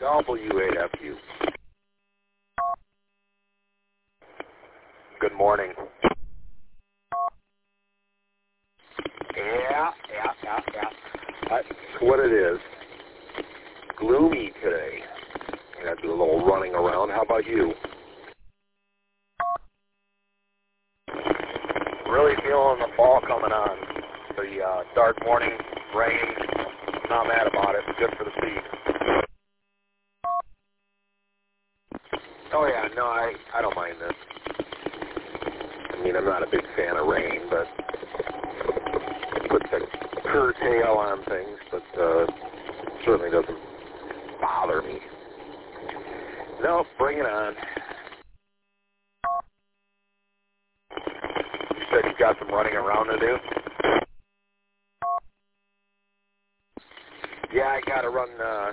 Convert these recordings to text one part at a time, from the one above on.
WAFU. Good morning. Yeah. That's what it is. Gloomy today. I got to do a little running around. How about you? Really feeling the fall coming on. The dark morning rain. Not mad about it. Good for the seed. Oh yeah, no, I don't mind this. I mean, I'm not a big fan of rain, but it puts a curtail on things, but certainly doesn't bother me. No, bring it on. You said you got some running around to do? Yeah, I gotta run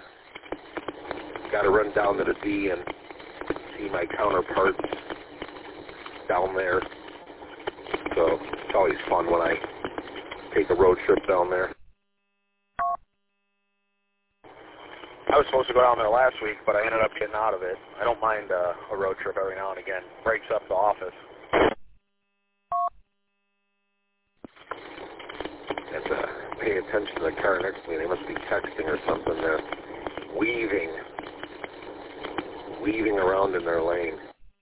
down to the D and see my counterparts down there. So it's always fun when I take a road trip down there. I was supposed to go down there last week, but I ended up getting out of it. I don't mind a road trip every now and again. Breaks up the office. And pay attention to the car next to me. They must be texting or something. They're weaving around in their lane.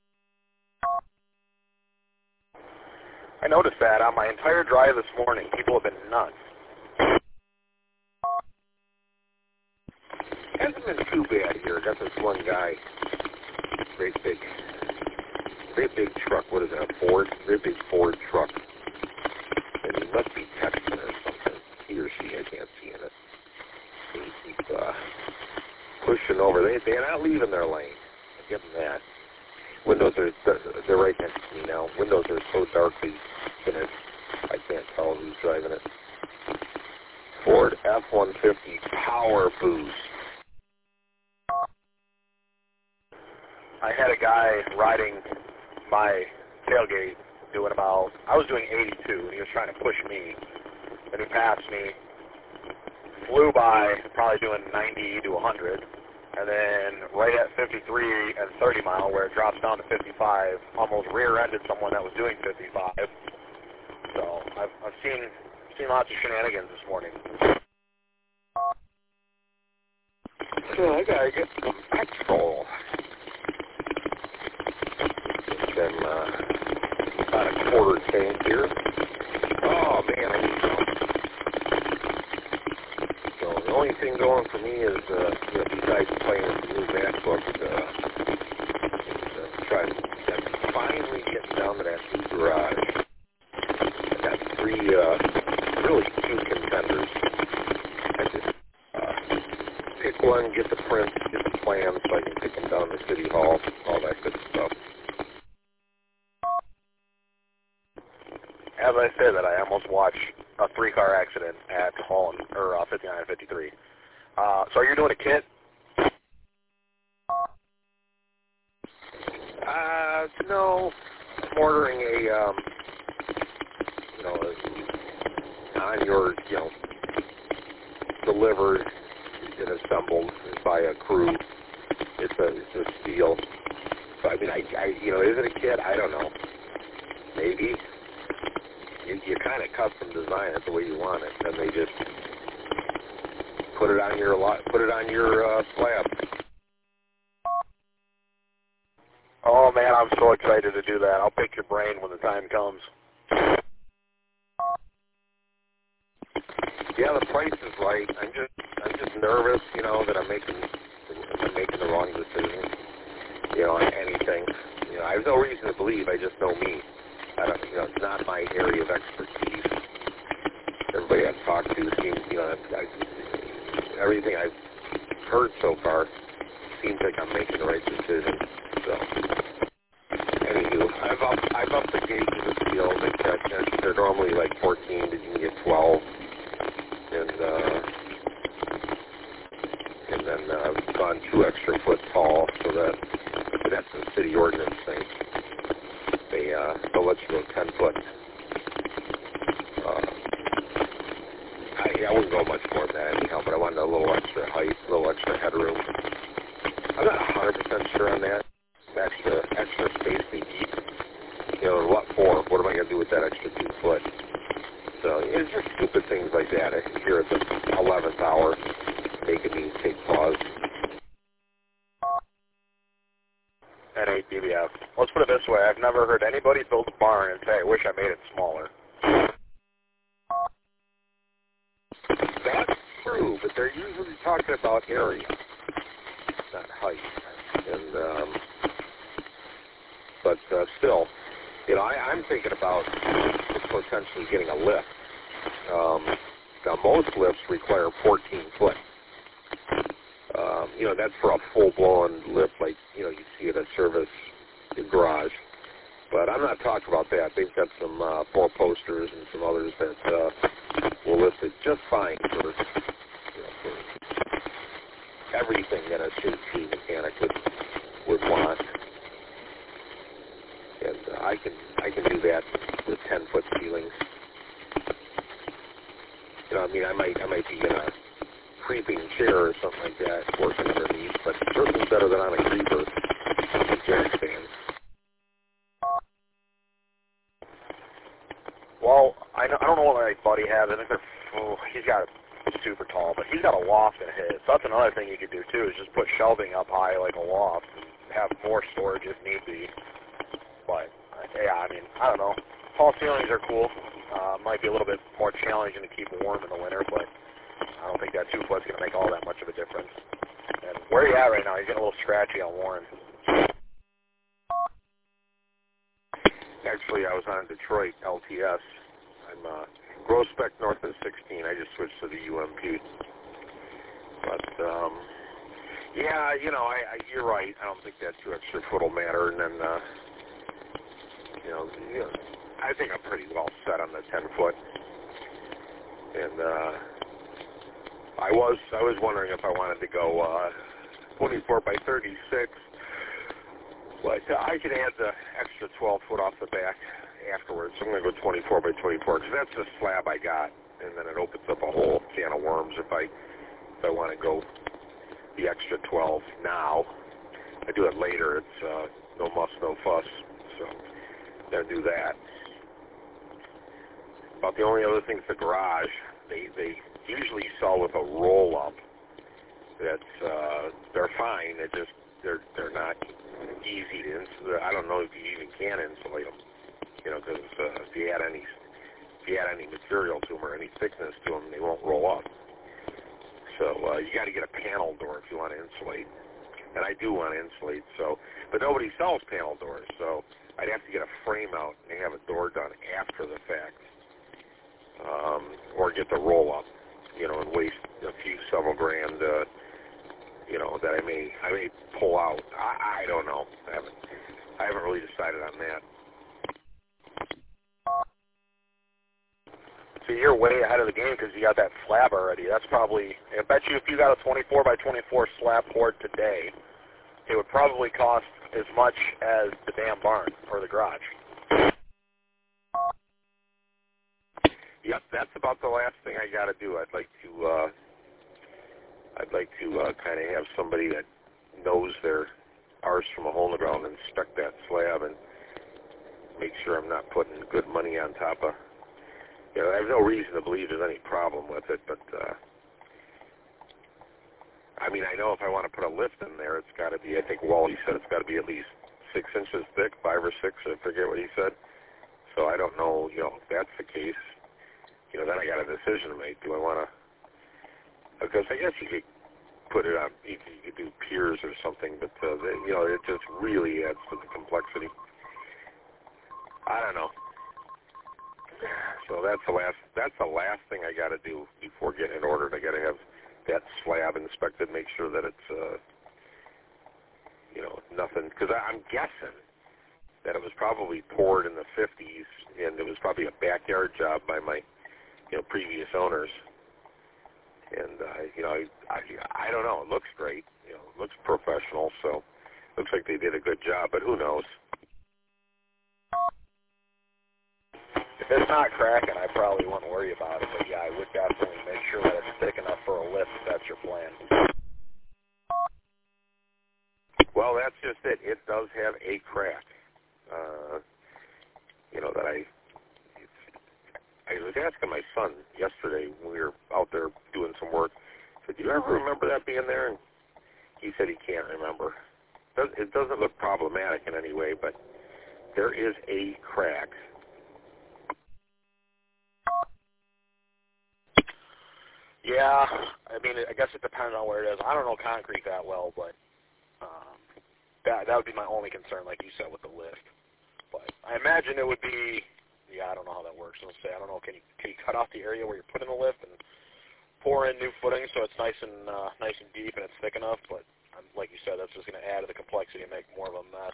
I noticed that on my entire drive this morning, people have been nuts. Hasn't been too bad here. Got this one guy, great big truck. What is that? A Ford? Very big Ford truck. And he must be texting or something. He or she, I can't see in it. He keeps pushing over. They're not leaving their lane. I give them that. Windows they're right next to me now. Windows are so darkly finished, I can't tell who's driving it. Ford F-150 Power Boost. I had a guy riding my tailgate doing I was doing 82, and he was trying to push me, and he passed me, flew by, probably doing 90 to 100, and then right at 53 and 30 mile, where it drops down to 55, almost rear-ended someone that was doing 55. So I've seen lots of shenanigans this morning. So I gotta get some petrol. Then about a quarter tank here. Oh man, I need some. So the only thing going for me is, besides playing with the new MacBook, I'm finally getting down to that new garage. I got really two contenders. I just pick one, get the prints, get the plans, so I can take them down to City Hall, all that good stuff. As I say that, I almost watched a 3-car accident at Holland, or 59 and 53. So are you doing a kit? No. I'm ordering on your, delivered and assembled by a crew. It's a steel. So, I mean, is it a kit? I don't know. Maybe. You kind of custom design it the way you want it, and they just put it on your slab. Oh man, I'm so excited to do that. I'll pick your brain when the time comes. Yeah, the price is right. I'm just nervous, that I'm making the wrong decision. On anything. I have no reason to believe. I just know me. I don't, it's not my area of expertise. Everybody I've talked to seems, everything I've heard so far seems like I'm making the right decision. So, anywho, I've upped the gauge of the steel. They're normally like 14, but you can get 12. And then I've gone 2 extra foot tall, so that's the city ordinance thing. They'll let you go 10 foot. I wouldn't go much more than that anyhow, but I wanted a little extra height, a little extra headroom. I'm not 100% sure on that. That's the extra space they need. You know, what for? What am I going to do with that extra 2 foot? So it's just stupid things like that. Here at the 11th hour, making me take pause. N8 DBF. Let's put it this way. I've never heard anybody build a barn and say, I wish I made it smaller. That's true, but they're usually talking about area, not height. And but still, you know, I'm thinking about potentially getting a lift. Now, most lifts require 14 foot. You know, that's for a full-blown lift like, you know, you see at a service garage. But I'm not talking about that. They've got some 4-posters and some others that will lift it just fine for, you know, for everything that a CNC mechanic would want. And I can do that with 10-foot ceilings. You know, I mean, I might be in a creeping chair or something like that working underneath, but certainly better than on a creeper jack stand. Well, I don't know what my buddy has. I think he's got super tall, but he's got a loft in his. So that's another thing you could do too, is just put shelving up high like a loft and have more storage if need be. But yeah, I mean, I don't know. Tall ceilings are cool. Might be a little bit more challenging to keep warm in the winter, but I don't think that 2 foot's going to make all that much of a difference. And where are you at right now? You're getting a little scratchy on Warren. Actually, I was on Detroit LTS. I'm Grospec north of 16. I just switched to the UMP. But, yeah, you know, you're right. I don't think that 2 extra foot will matter. And then, you know, I think I'm pretty well set on the 10 foot. And I was wondering if I wanted to go 24 by 36, but I can add the extra 12 foot off the back afterwards. So I'm going to go 24 by 24 because that's the slab I got, and then it opens up a whole can of worms if I want to go the extra 12 now. I do it later. It's no muss, no fuss. So I'm going to do that. About the only other thing is the garage. They usually sell with a roll-up. They're fine. They're not easy to insulate. I don't know if you even can insulate them. You know, because if you add any material to them or any thickness to them, they won't roll up. So you got to get a panel door if you want to insulate. And I do want to insulate. So, but nobody sells panel doors, so I'd have to get a frame out and have a door done after the fact. Or get the roll-up, you know, and waste several grand, you know, that I may pull out. I don't know. I haven't really decided on that. So you're way ahead of the game because you got that slab already. That's probably, I bet you if you got a 24 by 24 slab poured today, it would probably cost as much as the damn barn or the garage. Yep, that's about the last thing I got to do. I'd like to kind of have somebody that knows their arse from a hole in the ground and inspect that slab and make sure I'm not putting good money on top of. You know, I have no reason to believe there's any problem with it, but I mean, I know if I want to put a lift in there, it's got to be. I think Wally said it's got to be at least 6 inches thick, 5 or 6. I forget what he said. So I don't know. You know, if that's the case. You know, then I got a decision to make. Do I want to? Because I guess you could put it on. You could do piers or something, but you know, it just really adds to the complexity. I don't know. So that's the last thing I got to do before getting it ordered. I got to have that slab inspected, make sure that it's you know, nothing. Because I'm guessing that it was probably poured in the 50s, and it was probably a backyard job by my previous owners, and you know, I don't know. It looks great. You know, it looks professional. So, looks like they did a good job. But who knows? If it's not cracking, I probably wouldn't worry about it. But yeah, I would definitely make sure that it's thick enough for a lift if that's your plan. Well, that's just it. It does have a crack. That I was asking my son yesterday when we were out there doing some work. I said, "Do you ever remember that being there?" And he said he can't remember. It doesn't look problematic in any way, but there is a crack. Yeah, I mean, I guess it depends on where it is. I don't know concrete that well, but that would be my only concern, like you said, with the lift. But I imagine it would be, I don't know how that works. Let's say, I don't know, can you cut off the area where you're putting the lift and pour in new footing so it's nice and deep and it's thick enough? But like you said, that's just going to add to the complexity and make more of a mess.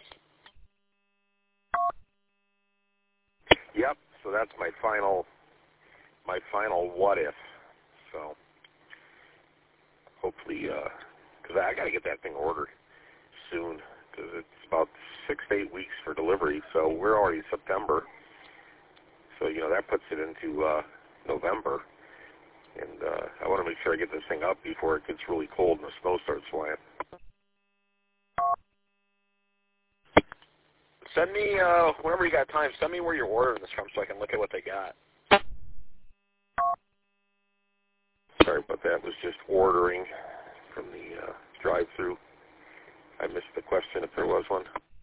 Yep. So that's my final what if. So hopefully, because I got to get that thing ordered soon, because it's about 6 to 8 weeks for delivery. So we're already September. So that puts it into November, and I want to make sure I get this thing up before it gets really cold and the snow starts flying. Send me, whenever you got time, send me where you're ordering this from so I can look at what they got. Sorry about that. Was just ordering from the drive-through. I missed the question if there was one.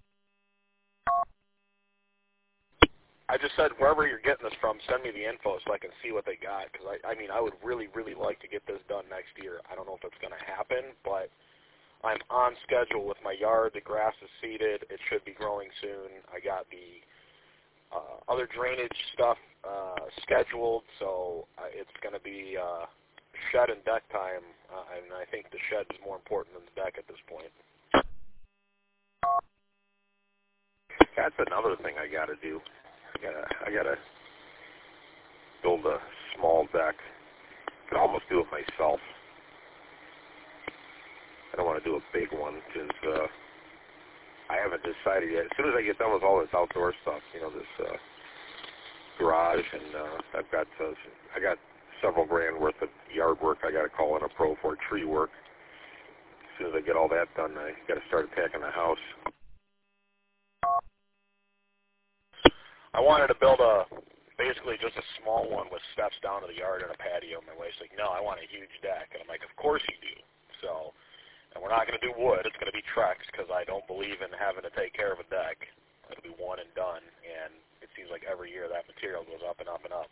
I just said wherever you're getting this from, send me the info so I can see what they got. Because, I mean, I would really, really like to get this done next year. I don't know if it's going to happen, but I'm on schedule with my yard. The grass is seeded. It should be growing soon. I got the other drainage stuff scheduled, so it's going to be shed and deck time, and I think the shed is more important than the deck at this point. That's another thing I got to do. I gotta build a small deck. I could almost do it myself. I don't want to do a big one because I haven't decided yet. As soon as I get done with all this outdoor stuff, this garage, and I got several grand worth of yard work I got to call in a pro for, tree work. As soon as I get all that done, I got to start attacking the house. I wanted to build basically just a small one with steps down to the yard and a patio. My wife's like, no, I want a huge deck. And I'm like, of course you do. So, and we're not going to do wood. It's going to be Trex because I don't believe in having to take care of a deck. It'll be one and done. And it seems like every year that material goes up and up and up.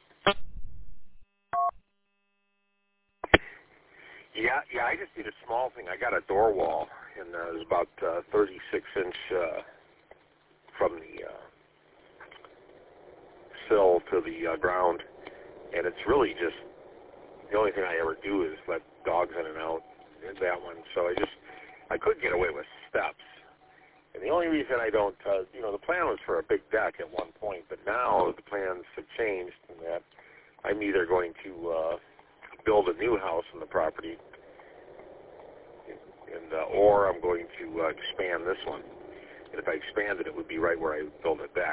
Yeah, I just need a small thing. I got a door wall, and it's about 36-inch from the sill to the ground, and it's really just the only thing I ever do is let dogs in and out in that one. So I could get away with steps, and the only reason I don't, the plan was for a big deck at one point, but now the plans have changed in that I'm either going to build a new house on the property, and or I'm going to expand this one. And if I expanded, it would be right where I build a deck.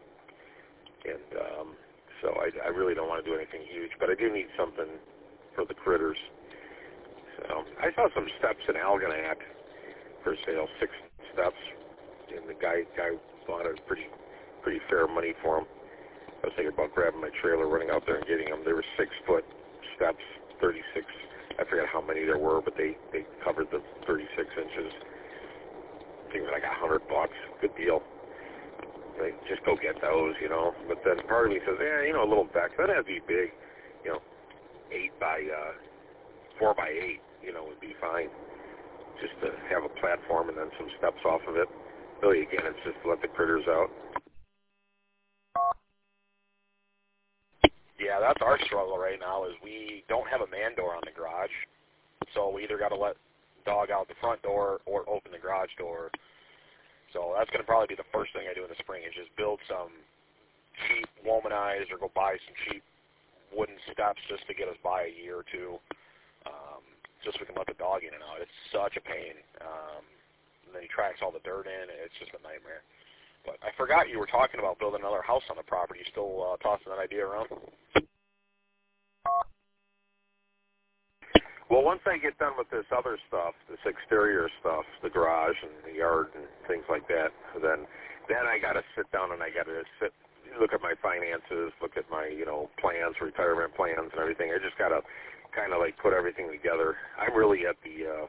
And so I really don't want to do anything huge, but I do need something for the critters. So I saw some steps in Algonac for sale, 6 steps, and the guy wanted pretty fair money for them. I was thinking about grabbing my trailer, running out there and getting them. They were 6-foot steps, 36. I forget how many there were, but they covered the 36 inches. I think it was like $100. Good deal. Like, just go get those, But then part of me says, a little deck. That has to be big, 8 by 4 by 8, would be fine. Just to have a platform and then some steps off of it. Really, again, it's just to let the critters out. Yeah, that's our struggle right now is we don't have a man door on the garage. So we either got to let dog out the front door or open the garage door. So that's going to probably be the first thing I do in the spring is just build some cheap womanized or go buy some cheap wooden steps just to get us by a year or two, just so we can let the dog in and out. It's such a pain. And then he tracks all the dirt in. It's just a nightmare. But I forgot you were talking about building another house on the property. You still tossing that idea around? Well, once I get done with this other stuff, this exterior stuff, the garage and the yard and things like that, then I got to sit down and I got to look at my finances, look at my, plans, retirement plans and everything. I just got to kind of like put everything together. I'm really at the,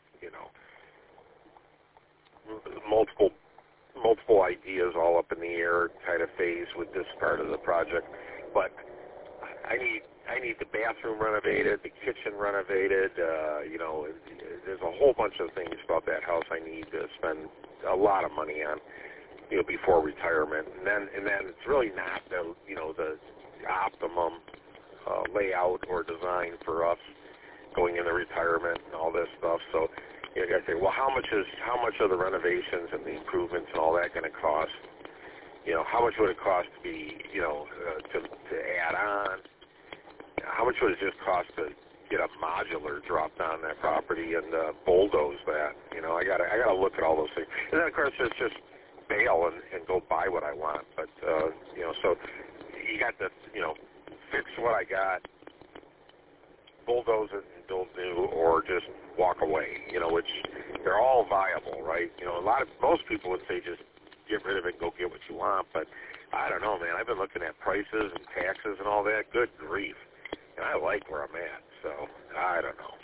multiple ideas all up in the air kind of phase with this part of the project. But I need the bathroom renovated, the kitchen renovated. There's a whole bunch of things about that house I need to spend a lot of money on, before retirement. And then it's really not the optimum layout or design for us going into retirement and all this stuff. So you got to say, well, how much are the renovations and the improvements and all that going to cost? How much would it cost to be, to add on? How much would it just cost to get a modular dropped on that property and bulldoze that? I gotta look at all those things. And then of course it's just bail and go buy what I want. But so you got to fix what I got, bulldoze it and build new, or just walk away. Which they're all viable, right? Most people would say just get rid of it and go get what you want. But I don't know, man. I've been looking at prices and taxes and all that. Good grief. And I like where I'm at, so I don't know.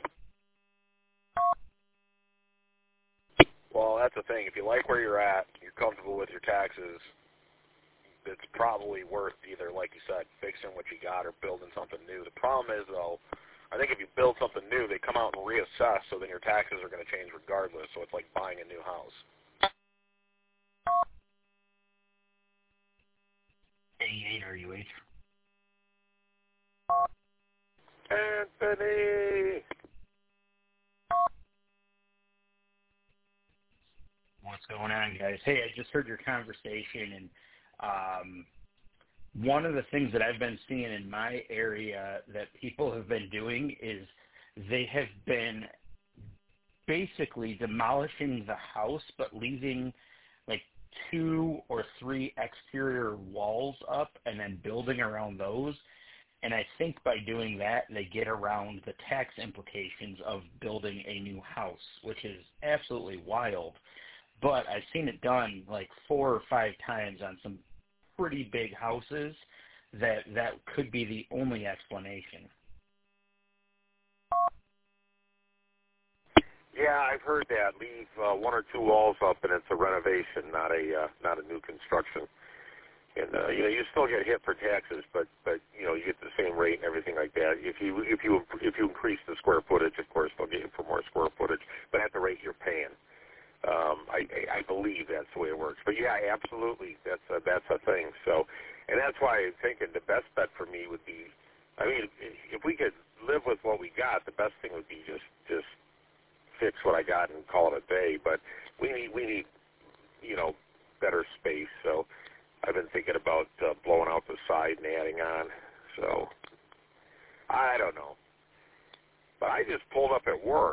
Well, that's the thing. If you like where you're at, you're comfortable with your taxes, it's probably worth either, like you said, fixing what you got or building something new. The problem is, though, I think if you build something new, they come out and reassess, so then your taxes are going to change regardless, so it's like buying a new house. A8RUH. Anthony! What's going on, guys? Hey, I just heard your conversation, and one of the things that I've been seeing in my area that people have been doing is they have been basically demolishing the house but leaving like 2 or 3 exterior walls up and then building around those. And I think by doing that, they get around the tax implications of building a new house, which is absolutely wild. But I've seen it done like 4 or 5 times on some pretty big houses that could be the only explanation. Yeah, I've heard that. Leave 1 or 2 walls up, and it's a renovation, not a new construction. And you still get hit for taxes, but you get the same rate and everything like that. If you increase the square footage, of course they'll get you for more square footage, but at the rate you're paying. I believe that's the way it works. But yeah, absolutely, that's a thing. So, and that's why I'm thinking the best bet for me would be, if we could live with what we got, the best thing would be just fix what I got and call it a day. But we need better space. So I've been thinking about blowing out the side and adding on. So I don't know. But I just pulled up at work.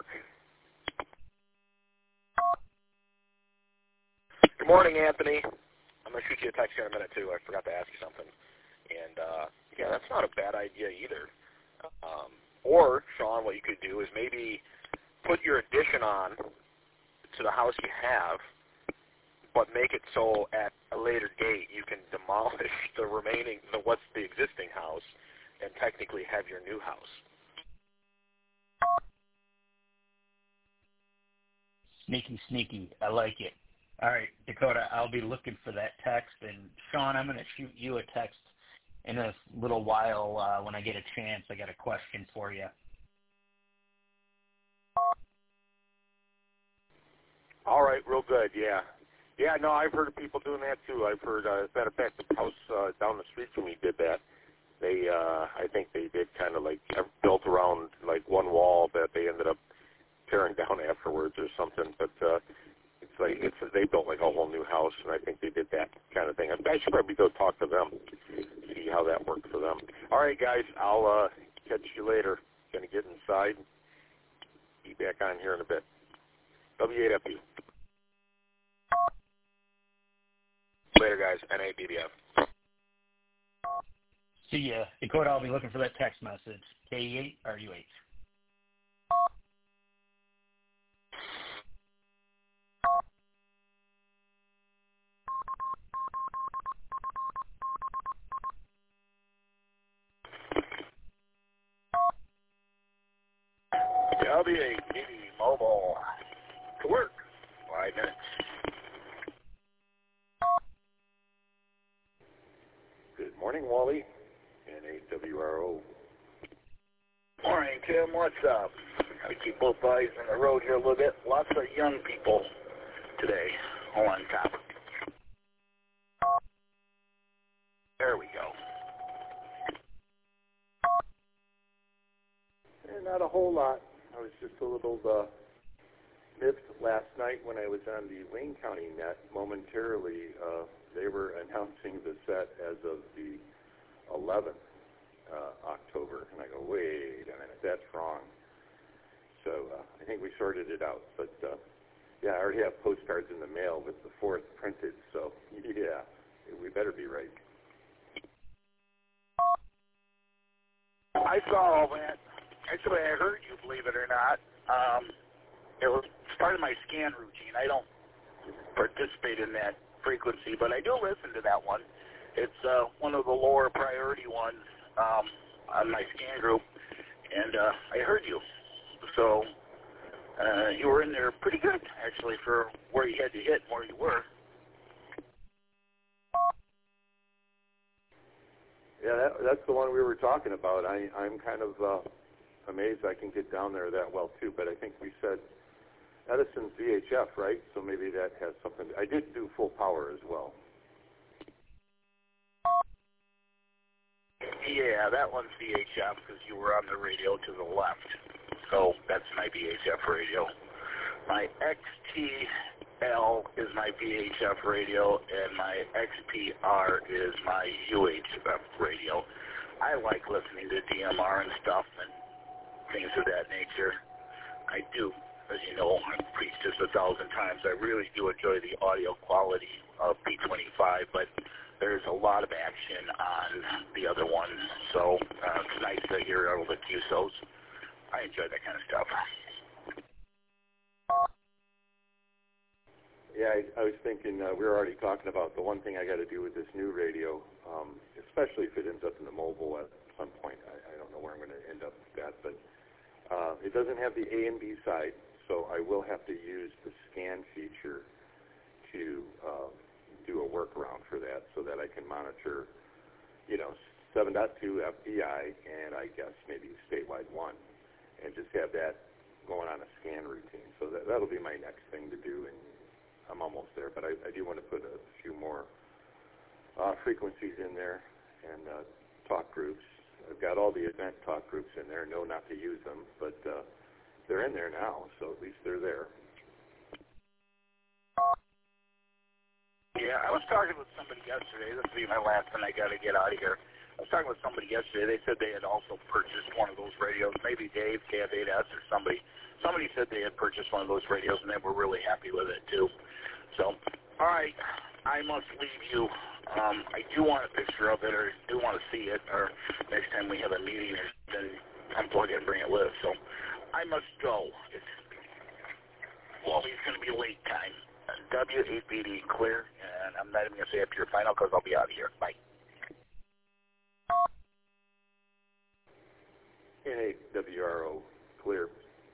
Good morning, Anthony. I'm going to shoot you a text here in a minute, too. I forgot to ask you something. And, yeah, that's not a bad idea either. Or, Sean, what you could do is maybe put your addition on to the house you have, but make it so at a later date you can demolish what's the existing house and technically have your new house. Sneaky. I like it. All right, Dakota, I'll be looking for that text. And, Sean, I'm going to shoot you a text in a little while when I get a chance. I got a question for you. All right, real good, yeah. Yeah, no, I've heard of people doing that, too. I've heard, as a matter of fact, the house down the street from me did that. They, I think they did kind of like built around like one wall that they ended up tearing down afterwards or something. But they built like a whole new house, and I think they did that kind of thing. I should probably go talk to them, see how that worked for them. All right, guys, I'll catch you later. Going to get inside. Be back on here in a bit. W8FU. Later, guys. NABBF. See ya. Dakota, I'll be looking for that text message. K8 RUH. WAPD Mobile. To work. 5 minutes. Good morning, Wally. NAWRO. Morning, Tim. What's up? Gotta keep both eyes on the road here a little bit. Lots of young people today. Hold on top. There we go. And not a whole lot. I was just a little miffed last night when I was on the Wayne County net. Momentarily, they were announcing the set as of the 11th October. And I go, wait a minute, that's wrong. So I think we sorted it out. But, yeah, I already have postcards in the mail with the 4th printed. So, yeah, we better be right. I saw all that. Actually, I heard you, believe it or not. It was part of my scan routine. I don't participate in that frequency, but I do listen to that one. It's one of the lower priority ones on my scan group, and I heard you. So you were in there pretty good, actually, for where you had to hit and where you were. Yeah, that's the one we were talking about. I'm kind of amazed I can get down there that well, too, but I think we said Edison's VHF, right? So maybe that has something. I did do full power as well. Yeah, that one's VHF because you were on the radio to the left. So that's my VHF radio. My XTL is my VHF radio, and my XPR is my UHF radio. I like listening to DMR and stuff and things of that nature. I do. As you know, I've preached this 1,000 times. I really do enjoy the audio quality of P25, but there's a lot of action on the other one. So it's nice to hear all the QSOs. I enjoy that kind of stuff. Yeah, I was thinking, we were already talking about the one thing I got to do with this new radio, especially if it ends up in the mobile at some point. I don't know where I'm going to end up with that, but it doesn't have the A and B side, so I will have to use the scan feature to do a workaround for that so that I can monitor, 7.2 FBI and I guess maybe statewide 1, and just have that going on a scan routine. So that'll be my next thing to do, and I'm almost there, but I do want to put a few more frequencies in there and talk groups. I've got all the event talk groups in there. Know not to use them, but they're in there now, so at least they're there. Yeah, I was talking with somebody yesterday. This will be my last, and I got to get out of here. I was talking with somebody yesterday. They said they had also purchased one of those radios. Maybe Dave, KF8S, or somebody. Somebody said they had purchased one of those radios, and they were really happy with it, too. So, all right, I must leave you. I do want a picture of it, or do want to see it, or next time we have a meeting, then unplug it and bring it with. So, I must go. It's going to be late time. W8BD clear, and I'm not even going to say up to your final because I'll be out of here. Bye. NAWRO clear.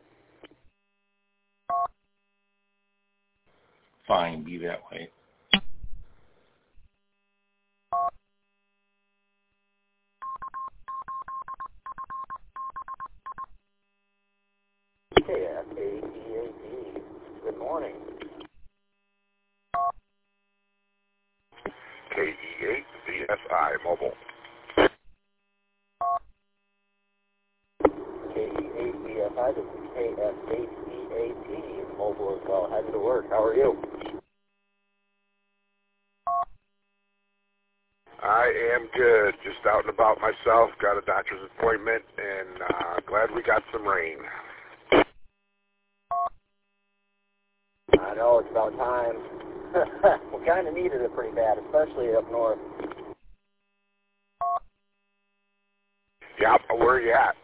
Fine, be that way. KF8EAD. Good morning. KE8 VSI Mobile. KE8 VSI, this is KF8EAD Mobile as well. Headed to work. How are you? I am good. Just out and about myself. Got a doctor's appointment, and glad we got some rain. I know, it's about time. We kind of needed it pretty bad, especially up north. Yeah, where are you at?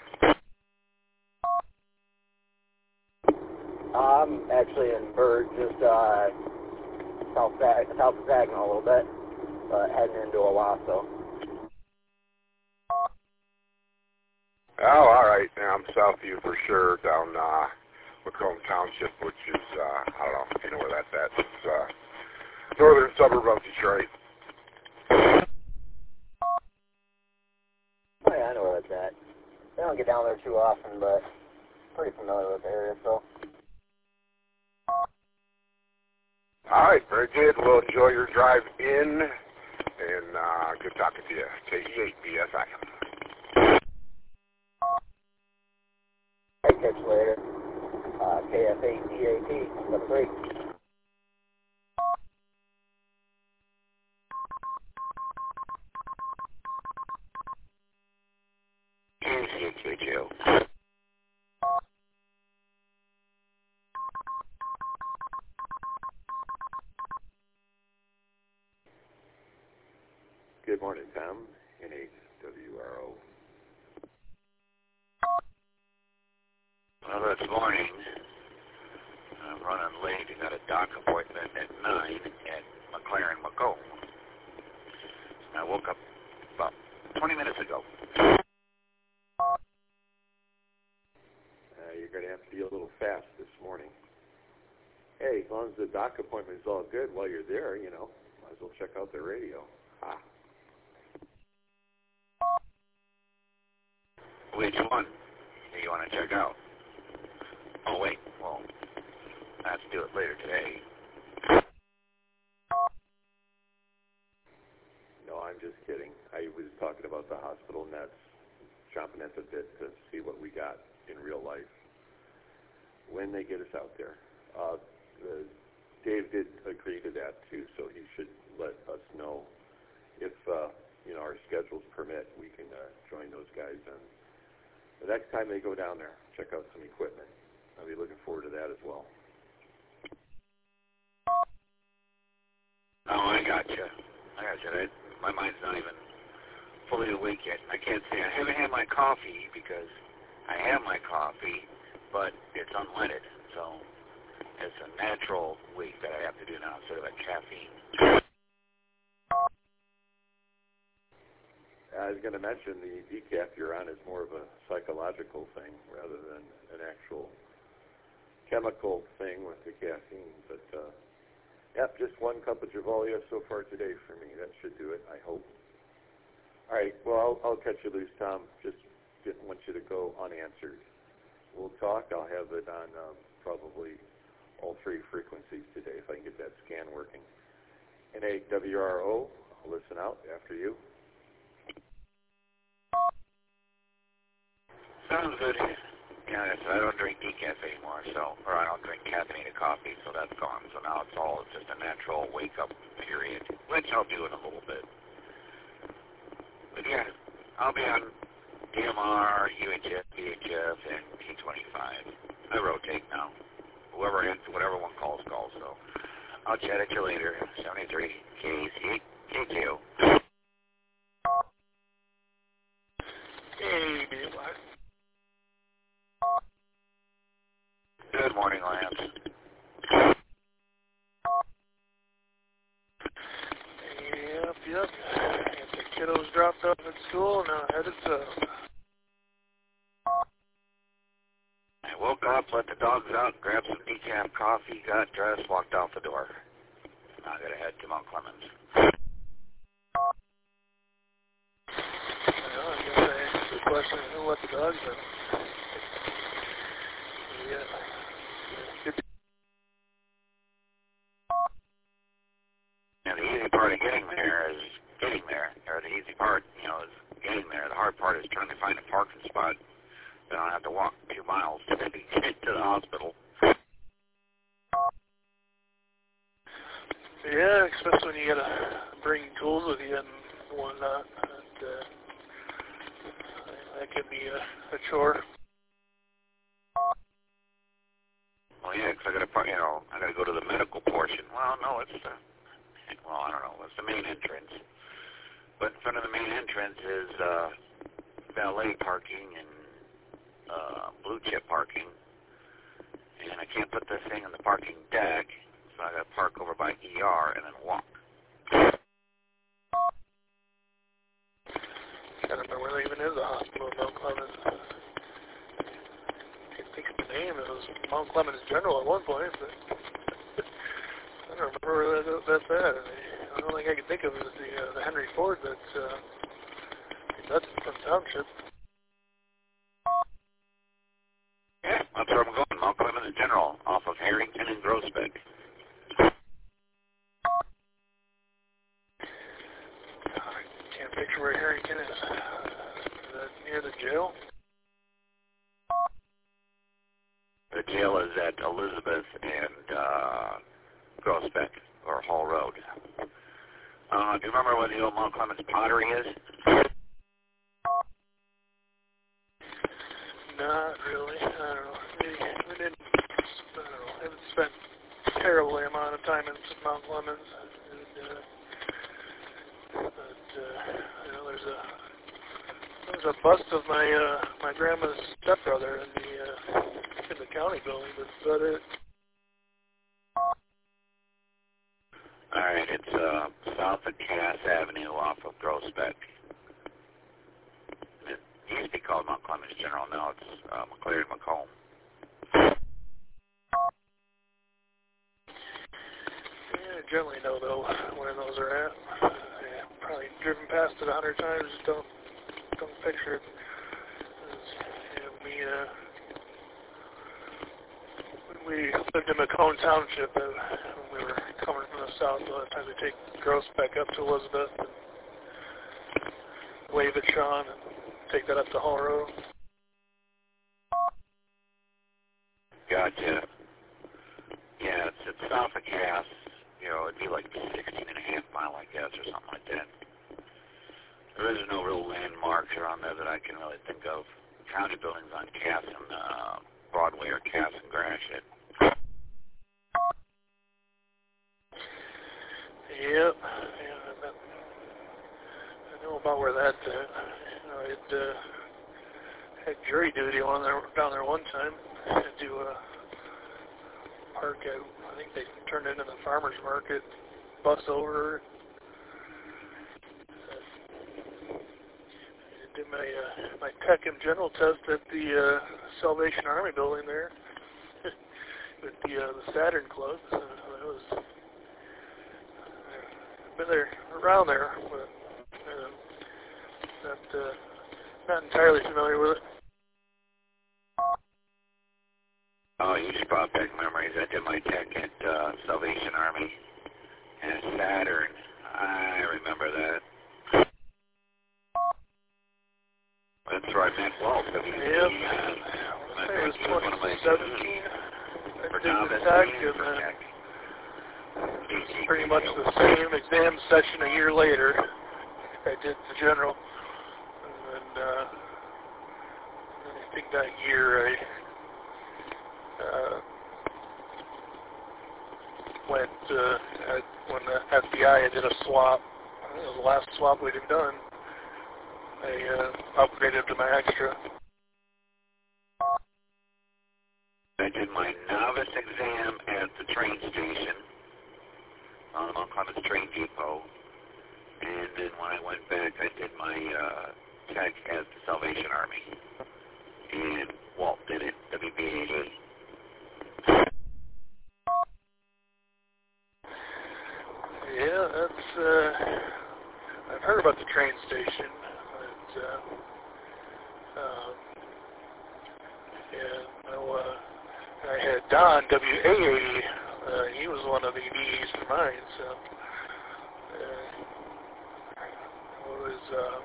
I'm actually in Bird, just south of Saginaw a little bit, heading into Owasso. Oh, all right. right. Yeah, I'm south of you for sure, down Macomb Township, which is, I don't know if you know where that's at. It's northern suburb of Detroit. Oh, yeah, I know where that's at. I don't get down there too often, but pretty familiar with the area, so. All right, very good. We'll enjoy your drive in, and good talking to you. KE8BSI. I'll catch you later. KF8DAT, number 3. KCHHO. Good morning, Tom. NHWRO. Well, this morning, I'm running late. I got a doc appointment at 9 at McLaren Macomb. I woke up about 20 minutes ago. You're going to have to be a little fast this morning. Hey, as long as the doc appointment is all good while you're there, you know, might as well check out the radio. Ah. Which one do you want to check out? Oh, wait. Well, I have to do it later today. No, I'm just kidding. I was talking about the hospital nets, chomping at the bit to see what we got in real life when they get us out there. Dave did agree to that, too, so he should let us know if, you know, our schedules permit, we can join those guys on the next time they go down there, check out some equipment. I'll be looking forward to that as well. Oh, I gotcha. My mind's not even fully awake yet. I can't say I haven't had my coffee because I have my coffee, but it's unleaded. So it's a natural wake that I have to do now instead of a caffeine. I was going to mention the decaf you're on is more of a psychological thing rather than an actual chemical thing with the caffeine. But, yep, just 1 cup of Javalia so far today for me. That should do it, I hope. All right, well, I'll cut you loose, Tom. Just didn't want you to go unanswered. We'll talk. I'll have it on probably all 3 frequencies today if I can get that scan working. NAWRO, I'll listen out after you. Sounds good. Yeah, so I don't drink decaf anymore, or I don't drink caffeinated coffee, so that's gone. So now it's all just a natural wake-up period, which I'll do in a little bit. But yeah, I'll be on DMR, UHF, VHF, and P25. I rotate now. Whatever one calls, so I'll chat at you later. 73 KCHO. Hey, dude. Good morning, Lance. Yep. Got the kiddos dropped off at school, now headed south. I woke up, let the dogs out, grabbed some decaf coffee, got dressed, walked out the door. Now I gotta head to Mount Clemens. Well, I guess I answered the question of who let the dogs out. Yeah. Good. And the easy part of getting there is getting there, or the easy part, is getting there. The hard part is trying to find a parking spot that I don't have to walk 2 miles to get to the hospital. Yeah, especially when you gotta bring tools with you and whatnot. That could be a chore. Well, yeah, because I gotta go to the medical portion. Well, no, it's I don't know, it's the main entrance. But in front of the main entrance is valet parking and blue chip parking. And I can't put this thing on the parking deck, so I gotta park over by ER and then walk. I don't know where there even is a hospital in Mount Clemens. Mount Clemens General at one point, but I don't remember where that's at. The only thing I can think of is the Henry Ford that's in Plum Township. Yeah, that's where I'm going. Mount Clemens General, off of Harrington and Groesbeck. I can't picture where Harrington is. Is that near the jail? The jail is at Elizabeth and Groesbeck, or Hall Road. Do you remember where the old Mount Clemens Pottery is? Not really. I don't know. We didn't. I don't know. Haven't spent a terribly amount of time in Mount Clemens. You know, there's a bust of my grandma's stepbrother in the county building. That's about it. All right, it's south of Cass Avenue off of Groesbeck. It used to be called Mount Clemens General. Now it's McCleary Macomb. Yeah, I generally know though where those are at. Yeah, probably driven past it 100 times. Just don't picture it. We lived in Macomb Township, and when we were coming from the south, a lot of times we take Groesbeck up to Elizabeth and wave at Sean and take that up to Hall Road. Gotcha. Yeah, it's south of Cass. You know, it'd be like 16.5 mile, I guess, or something like that. There is no real landmarks around there that I can really think of. County buildings on Cass and Broadway or Cass and Gratiot. Yep. Yeah, I know about where that's at. You know, it had jury duty down there one time. Had to park at, I think they turned it into the farmer's market, bus over. I did my tech and general test at the Salvation Army building there with the Saturn Club. So it was been there around there, but not entirely familiar with it. Oh, you just brought back memories. I did my tech at Salvation Army and Saturn. I remember that. That's where I met Walt. Yep. It was 2017. I did the tech, and pretty much the same exam session a year later. I did the general, and then I think that year I went when the FBI did a swap. It was the last swap we'd have done. I upgraded to my extra. I did my novice exam at the train station on the Mount Clemens train depot, and then when I went back, I did my tech at the Salvation Army, and Walt did it, WBAD. Yeah, that's. I've heard about the train station. I had Don, WAA, he was one of the VEs for mine, so it was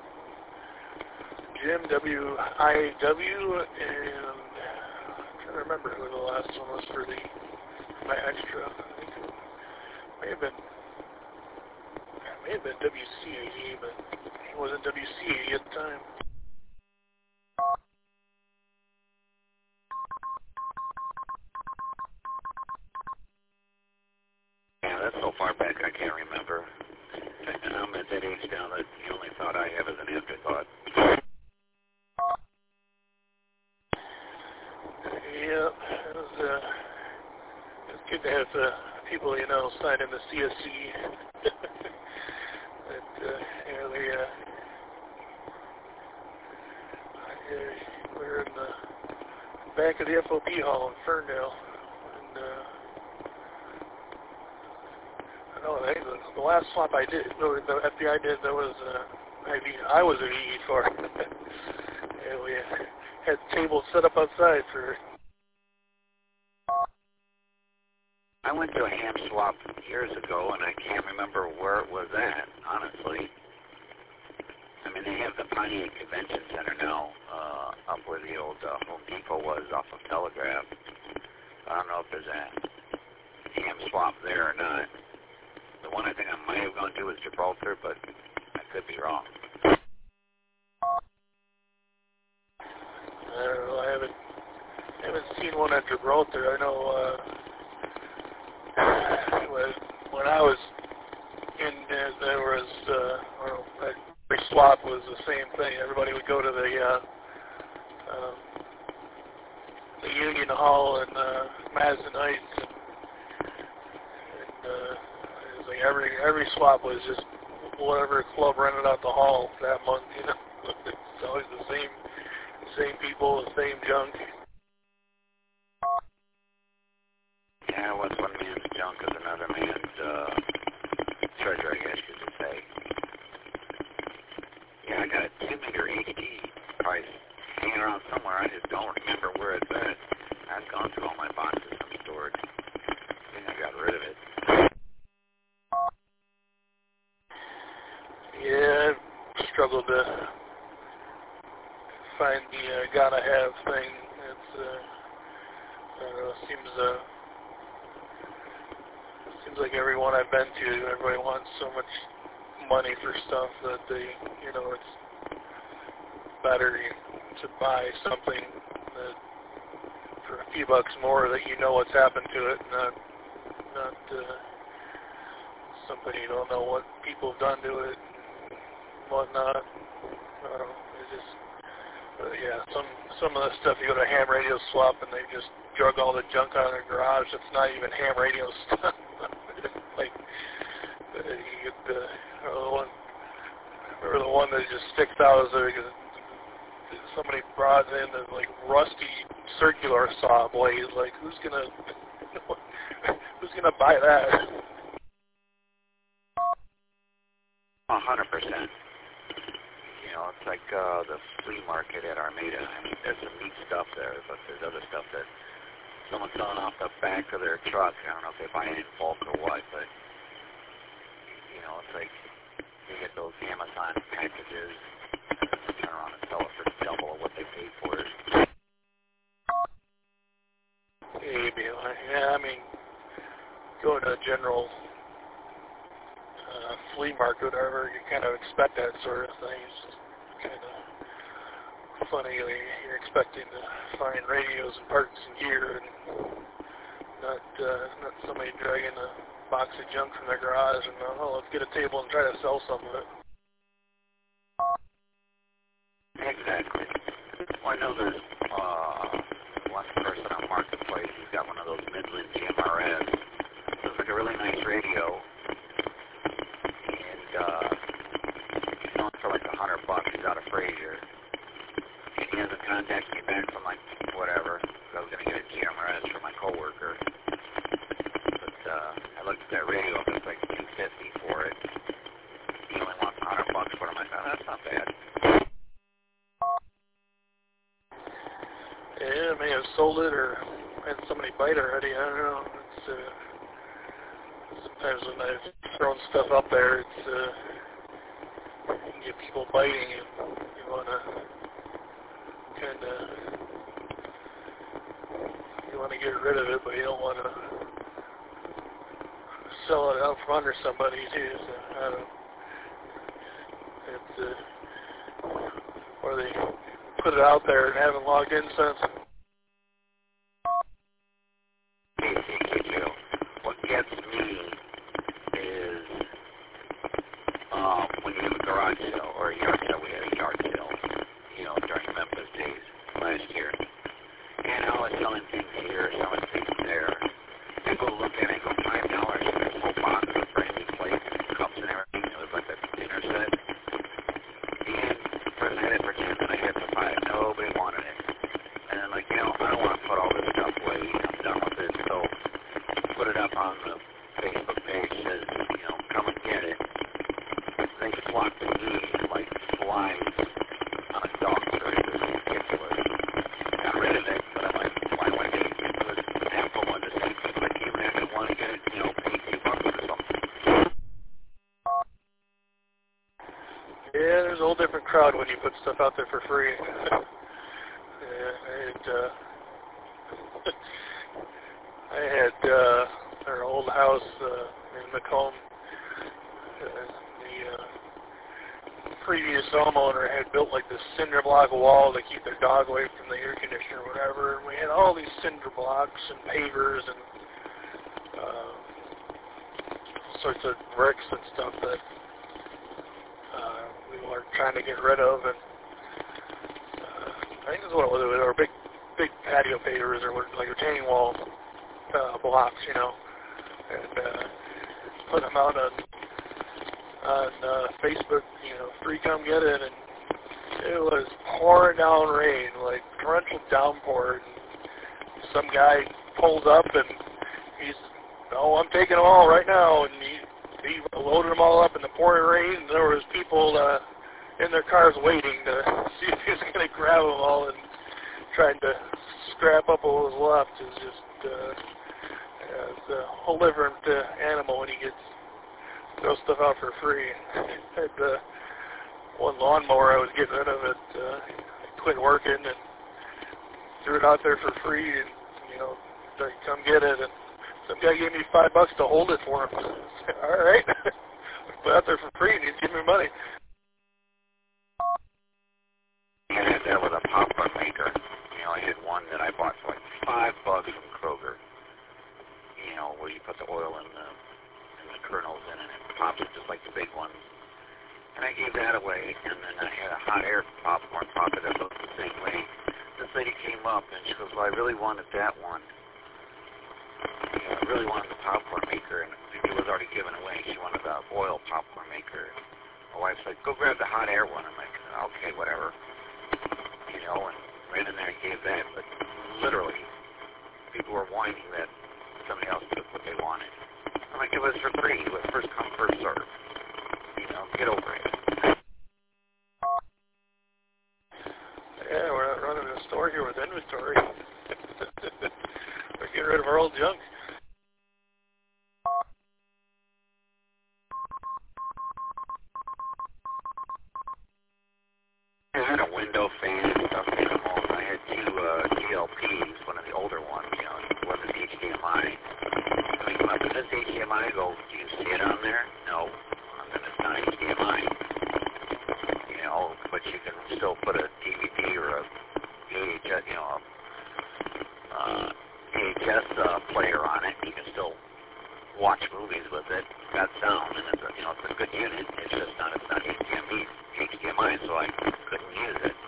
Jim, WIAW, and I'm trying to remember who the last one was for my extra. I think it may have been WCAE, but he wasn't WCAE at the time. Yeah, that's so far back I can't remember. And I'm at that age now that the only thought I have is an afterthought. Yeah, it was good to have people sign in the CSC. We were in the back of the FOP hall in Ferndale. No, the last swap I did, no, the FBI did, there was, I was a VE for it. And we had tables set up outside for... I went to a ham swap years ago, and I can't remember where it was at, honestly. I mean, they have the Pontiac Convention Center now, up where the old Home Depot was off of Telegraph. I don't know if there's a ham swap there or not. The one I think I might have gone to was Gibraltar, but I could be wrong. I don't know, I haven't seen one at Gibraltar. I know, when I was in there was, every swap was the same thing. Everybody would go to the Union Hall in Madison Heights, and it was like every swap was just whatever club rented out the hall that month. You know, it's always the same people, the same junk. Yeah, what's one man's junk is another man's treasure, I guess you could say. Yeah, I got a 2-meter HD price hanging around somewhere. I just don't remember where it's at. I've gone through all my boxes from storage. I think I got rid of it. Yeah, I've struggled to find the gotta have thing. It's I don't know, seems like everyone I've been to, everybody wants so much money for stuff that they, you know, it's better to buy something that for a few bucks more that you know what's happened to it, not something you don't know what people have done to it and whatnot. I don't know, it's just, yeah, some of the stuff you go to a ham radio swap and they just drug all the junk out of their garage. It's not even ham radio stuff. Like, you get the one, or the one that just sticks out is somebody brought in this like rusty circular saw blade. Like, who's gonna buy that? 100%. You know, it's like the flea market at Armada. I mean, there's some neat stuff there, but there's other stuff that someone's selling off the back of their truck. I don't know if they buy it in bulk or what, but, you know, it's like you get those Amazon packages, turn around and sell it for double of what they paid for it. Yeah, I mean, go to a general flea market, whatever, you kind of expect that sort of thing. It's just kind of funny. You're expecting to find radios and parts and gear, and not somebody dragging a box of junk from their garage and let's get a table and try to sell some of it. Exactly. Well, I know there's one person on Marketplace who's got one of those Midland GMRS. Looks like a really nice radio. He's selling for like $100. He's out of Fraser. And he hasn't contacted me back from like whatever. I was going to get a GMRS for my coworker. But I looked at that radio and it's like $250 for it. He only wants $100 for it. I thought, that's not bad. Yeah, I may have sold it or had somebody bite already. I don't know. It's sometimes when I've thrown stuff up there, it's you get people biting, and you want to get rid of it, but you don't want to sell it out from under somebody too. So I don't. It's or they put it out there and haven't logged in since. What gets me is when you have a garage sale or a yard sale. We had a yard sale, you know, during Memphis days last year. And I was selling things here, selling things there. People look at it and go, $5 for this whole box of brand new plates and cups and everything. It was like a dinner set. And first I had it for 10, then I had it for 5. Nobody wanted it. And I'm like, you know, I don't want to put all this stuff away. I'm done with it. So put it up on the Facebook page. Says, you flock to geese like flies on a dog. It's ridiculous. Got rid of it, but I'm like, why would I get into an apple one to say, but even if I want to get it, pay $2 or something. Yeah, there's a whole different crowd when you put stuff out there for free. I had our old house in Macomb. The previous homeowner had built like this cinder block wall to keep their dog away from the air conditioner or whatever. And we had all these cinder blocks and pavers and sorts of bricks and stuff that we were trying to get rid of. And I think this is what it was. Our big patio pavers or like retaining wall blocks, and put them out on Facebook, free come get it, and it was pouring down rain, like torrential downpour, and some guy pulls up and he's, I'm taking them all right now, and he loaded them all up in the pouring rain, and there was people in their cars waiting to see if he was going to grab them all, and trying to scrap up what was left is just it's a deliverant animal when he gets throws stuff out for free. Had one lawnmower I was getting rid of it. I quit working and threw it out there for free, and said, come get it. And some guy gave me $5 to hold it for him. I said, all right, put it out there for free, and he's giving me money. And that was a popcorn maker. I had one that I bought for like $5 from Kroger. Where you put the oil in the kernels in and it pops it just like the big ones. And I gave that away, and then I had a hot air popcorn popper that looked the same way. This lady came up and she goes, well, I really wanted that one. I really wanted the popcorn maker, and it was already given away. She wanted the oil popcorn maker. My wife's like, go grab the hot air one. I'm like, okay, whatever. And ran in there and gave that, but literally, people were whining that somebody else took what they wanted. I'm like, it was for free. It was first come, first serve. Get over it. Yeah, we're not running a store here with inventory. We're getting rid of our old junk. I had a window fan and stuff in them all. I had two GLPs, one of the older ones, it wasn't HDMI. So you come up to this HDMI, go, do you see it on there? No. Then it's not HDMI. But you can still put a DVD or a VHS, VHS player on it. You can still watch movies with it. It's got sound, and it's a good unit. It's not HDMI, so I couldn't use it.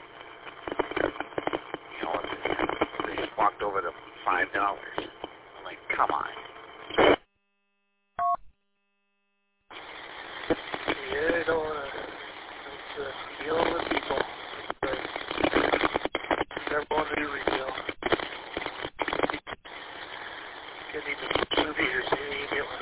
They just walked over to $5. I'm like, come on. Yeah, I don't want to dealing with people. Never want to do retail. You need to move here, so you need to.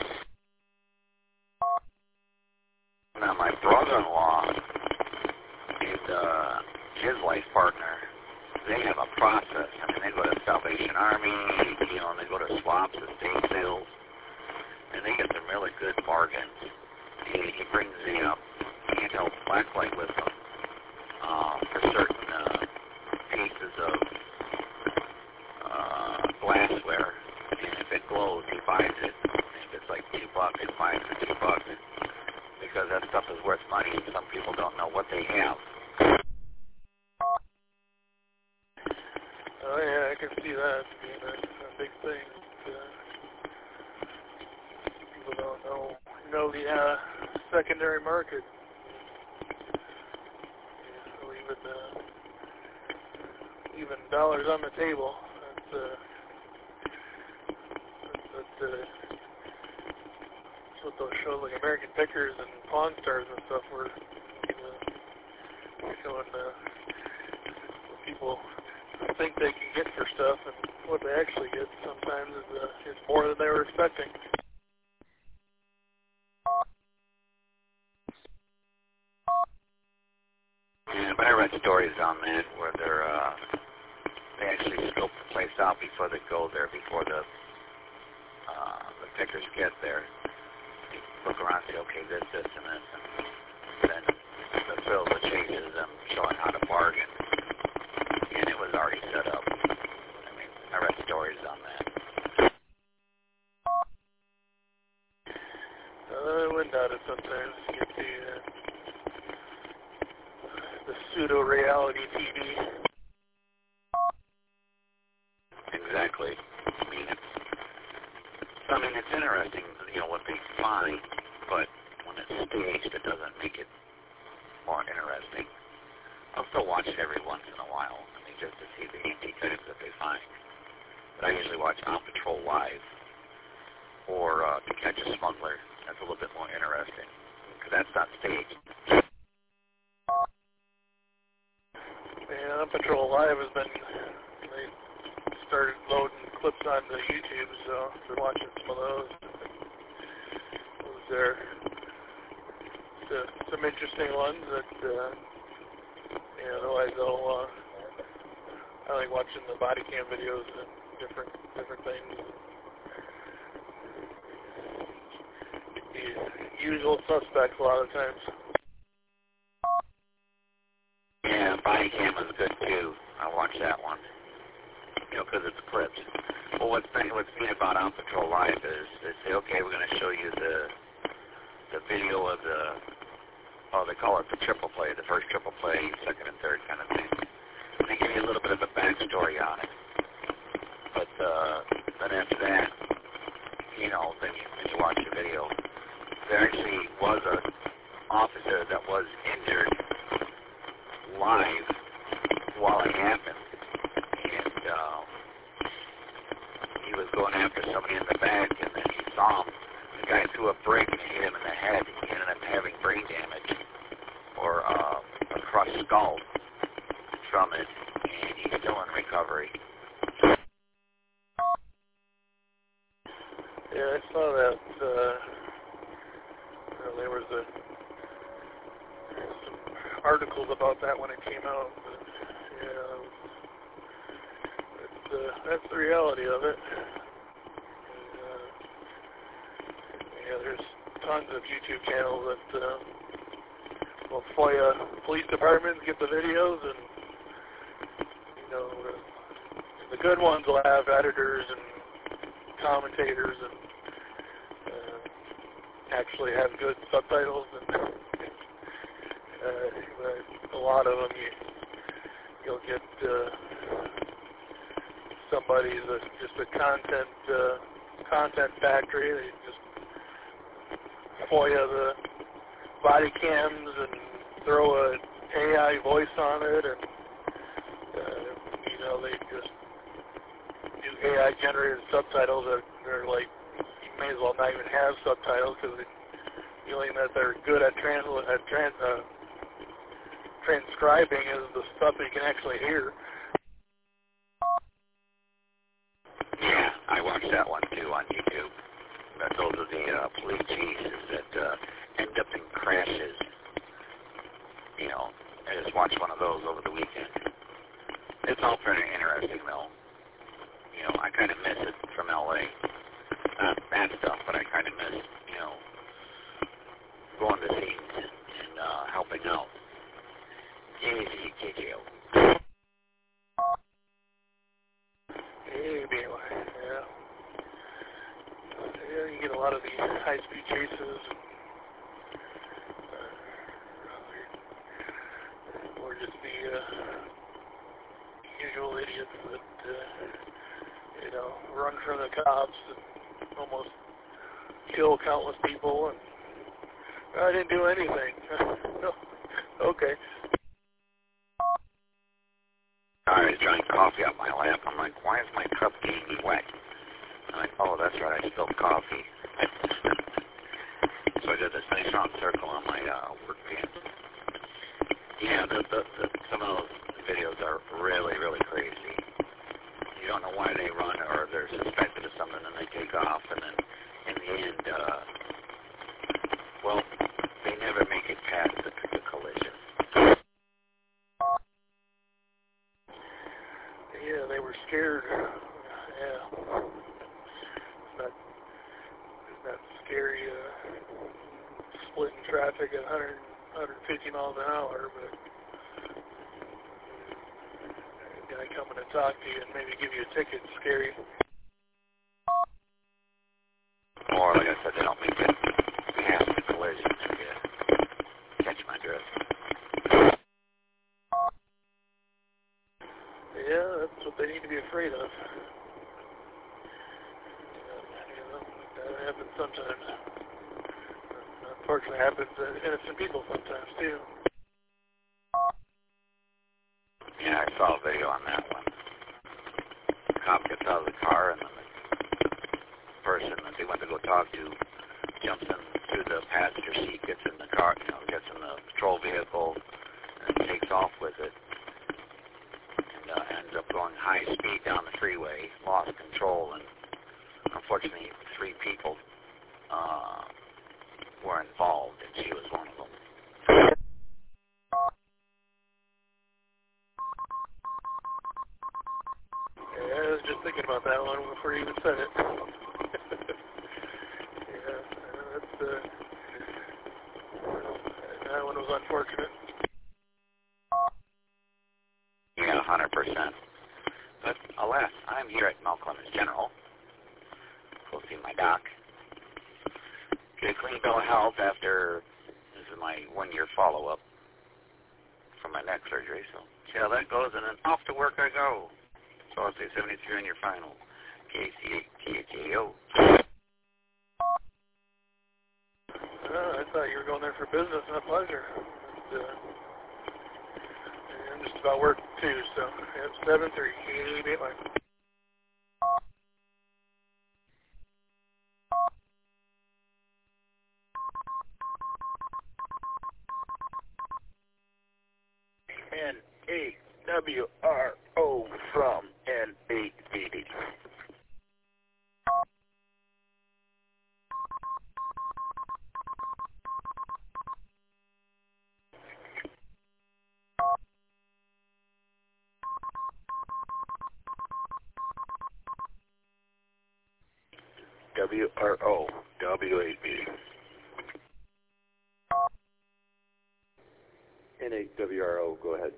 Now, my brother-in-law and his life partner, they have a process. I mean, they go to Salvation Army, and they go to swaps, estate sales, and they get some really good bargains. He brings the handheld blacklight with him for certain pieces of glassware, and if it glows, he buys it. If it's like $2, he buys it for $2, because that stuff is worth money, and some people don't know what they have. Oh yeah, I can see that being a big thing. People don't know the secondary market. Even dollars on the table. That's what those shows like American Pickers and Pawn Stars and stuff were showing what people think they can get for stuff, and what they actually get sometimes is more than they were expecting. that where they actually scope the place out before they go there, before the pickers get there. You look around and say, okay, this, and this, and then the fill the changes them showing how to bargain. And it was already set up. I mean, I read stories on that. I wouldn't doubt it sometimes. You get the pseudo-reality TV. Exactly. I mean, it's interesting, what they find, but when it's staged, it doesn't make it more interesting. I'll still watch it every once in a while, just to see the things that they find. But I usually watch On Patrol Live or To Catch a Smuggler. That's a little bit more interesting, because that's not staged. Yeah, On Patrol Live has been, they started loading clips onto YouTube, so I've been watching some of those. There some interesting ones that, otherwise I like watching the body cam videos and different things. The usual suspects a lot of times. Yeah, body cam is good too. I watch that one. Because it's clips. Well, what's neat about On Patrol Live is they say, okay, we're going to show you the video of they call it the triple play, the first triple play, second and third kind of thing. And they give you a little bit of a backstory on it. But then after that, then you watch the video. There actually was an officer that was injured live while it happened. And he was going after somebody in the back, and then he saw him. The guy threw a brick and hit him in the head. He ended up having brain damage or a crushed skull from it, and he's still in recovery. Yeah, I saw that. There was some articles about that when it came out. But, that's the reality of it. And, there's tons of YouTube channels that will FOIA police departments, get the videos, and the good ones will have editors and commentators and actually have good subtitles. And a lot of them you'll get somebody that's just a content factory. They just FOIA the body cams and throw an AI voice on it, and they just do AI generated subtitles that are like, you may as well not even have subtitles, because the feeling that they're good at transcribing is the stuff that you can actually hear. Yeah, I watched that one too on YouTube. Those are the police chiefs that end up in crashes. I just watched one of those over the weekend. It's all pretty interesting, though. I kind of miss it from L.A. Not bad stuff, but I kind of miss, going to scenes and helping out. JJO. Yeah, you get a lot of these high-speed chases, or just the usual idiots that, run from the cops and almost kill countless people, and I didn't do anything. Okay. I was drawing coffee out my lap. I'm like, why is my cup getting wet? I'm like, oh, that's right, I spilled coffee. So I did this nice round circle on my work pants. Yeah, some of those videos are really, really crazy. You don't know why they run, or they're suspected of something, and they take off, and then in the end, they never make it past the collision. that scary splitting traffic at 150 miles an hour, but a guy coming to talk to you and maybe give you a ticket is scary. Or, like I said, they don't make it past the collision if you catch my drift. Yeah, that's what they need to be afraid of. That happens sometimes. Unfortunately, happens to innocent people sometimes, too. Yeah, I saw a video on that one. The cop gets out of the car, and then the person that they went to go talk to jumps into the passenger seat, gets in the car, gets in the patrol vehicle, and takes off with it. Ends up going high speed down the freeway, lost control, and unfortunately 3 people were involved, and she was one of them. Yeah, I was just thinking about that one before you even said it. Yeah, that one was unfortunate. Yeah, 100%. But alas, I'm here at Mount Clemens General. Go see my doc. Get a clean bill of health after, this is my 1-year follow-up for my neck surgery. So see how that goes, and then off to work I go. So I'll say 73 on your final. KCHAO. I thought you were going there for business, not pleasure. I'm just about work too, so it's 7-3. You need line. NAWRO from N880. WRO, W8B. N8WRO, go ahead.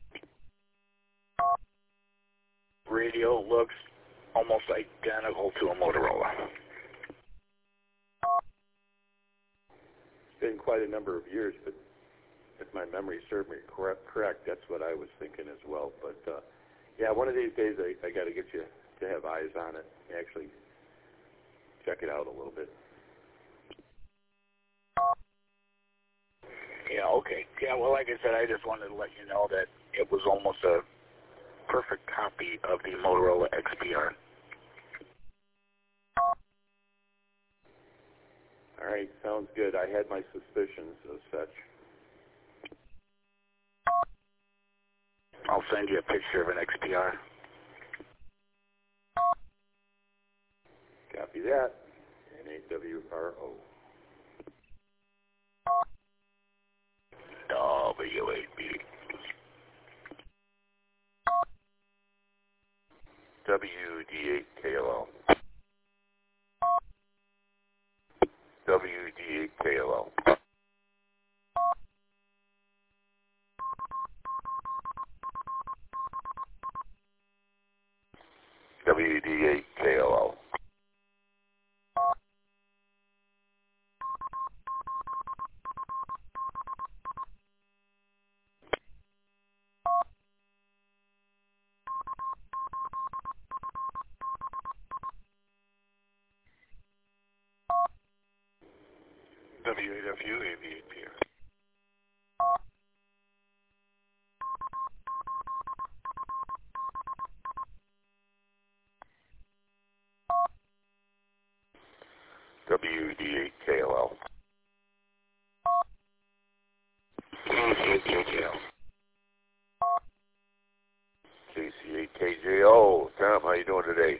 Radio looks almost identical to a Motorola. It's been quite a number of years, but if my memory served me correct, that's what I was thinking as well. But yeah, one of these days I got to get you to have eyes on it, actually check it out a little bit. Yeah, okay. Yeah, well, like I said, I just wanted to let you know that it was almost a perfect copy of the Motorola XPR. All right, sounds good. I had my suspicions of such. I'll send you a picture of an XPR. Copy that. N8WRO. W8B. WD8KLL. WD8KLL. WD8KLL. W8FU, AV8PR. WD8KLL. KCHAO. KC8KJO. Tom, how you doing today?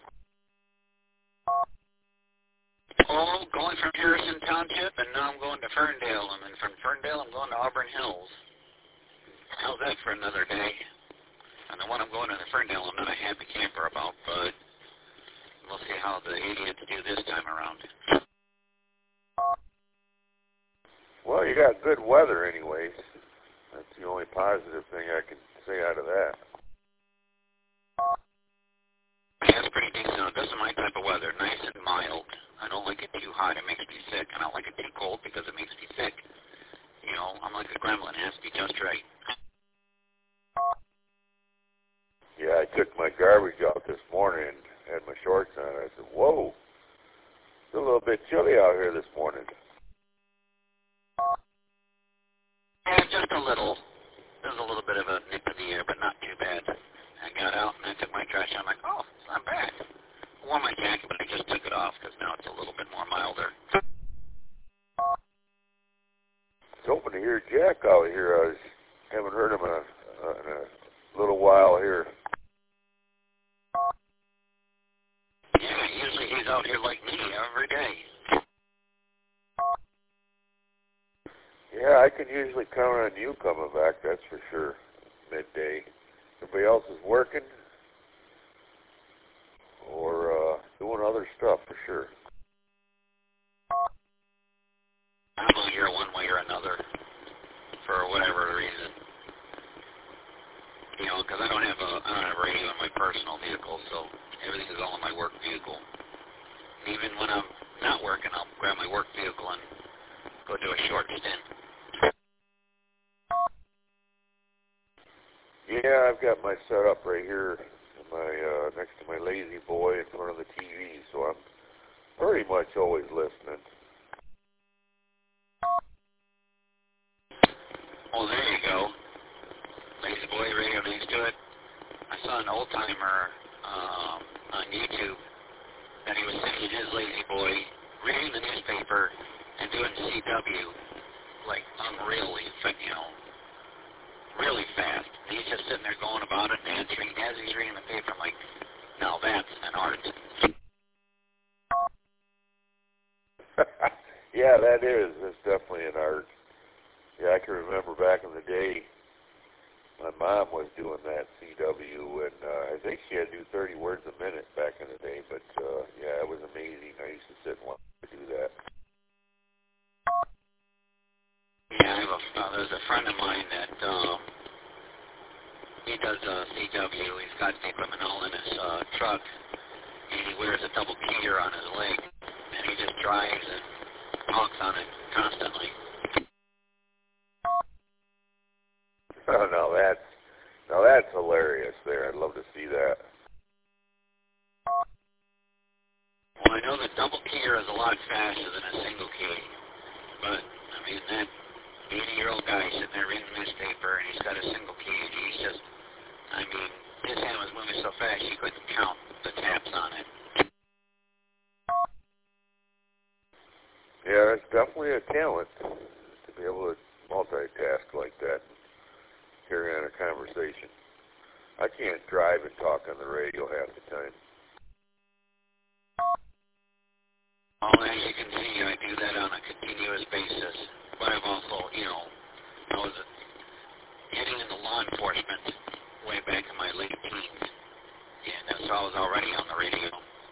Oh, going from Harrison Township, and now I'm going to Ferndale, and then from Ferndale I'm going to Auburn Hills. How's that for another day? And the one I'm going to Ferndale I'm not a happy camper about, but we'll see how the idiots do this time around. Well, you got good weather anyways. That's the only positive thing I can say out of that. Yeah, it's pretty decent. This is my type of weather, nice and mild. I don't like it too hot. It makes me sick. I don't like it too cold because it makes me sick. You know, I'm like a gremlin. It has to be just right. Yeah, I took my garbage out this morning and had my shorts on. I said, whoa, it's a little bit chilly out here this morning. Yeah, just a little. There's a little bit of a nip in the air, but not too bad. I got out and I took my trash out. I'm like, oh, it's not bad. I wore my jacket, but I just took it off because now it's a little bit more milder. It's hoping to hear Jack out here. I haven't heard him in a little while here. Yeah, usually he's out here like me every day. Yeah, I can usually count on you coming back, that's for sure, midday. Everybody else is working or doing other stuff for sure. I'm out here one way or another for whatever reason. You know, because I don't have a radio in my personal vehicle, so everything is all in my work vehicle. Even when I'm not working, I'll grab my work vehicle and go do a short stint. Yeah, I've got my setup right here, next to my lazy boy in front of the TV, so I'm pretty much always listening. Oh, there you go. Lazy Boy radio next to it. I saw an old timer on YouTube that he was sitting in his Lazy Boy, reading the newspaper and doing CW, like unreally, really fast. And he's just sitting there going about it and answering as he's reading the paper. I'm like, now that's an art. Yeah, that is. That's definitely an art. Yeah, I can remember back in the day, my mom was doing that CW, and I think she had to do 30 words a minute back in the day, but yeah, it was amazing. I used to sit and watch her do that. Yeah, there's a friend of mine that he does CW. He's got the equipment all in his truck, and he wears a double keyer on his leg, and he just drives and talks on it constantly. Oh, now that's hilarious there. I'd love to see that. Well, I know the double keyer is a lot faster than a single key, but, I mean, that 80-year-old guy sitting there reading the newspaper, and he's got a single key, and he's just, I mean, his hand was moving so fast you couldn't count the taps on it. Yeah, it's definitely a talent to be able to multitask like that and carry on a conversation. I can't drive and talk on the radio half the time. Well, as you can see, I do that on a continuous basis, but I've also, you know, I was getting into law enforcement way back in my late teens, and so I was already on the radio.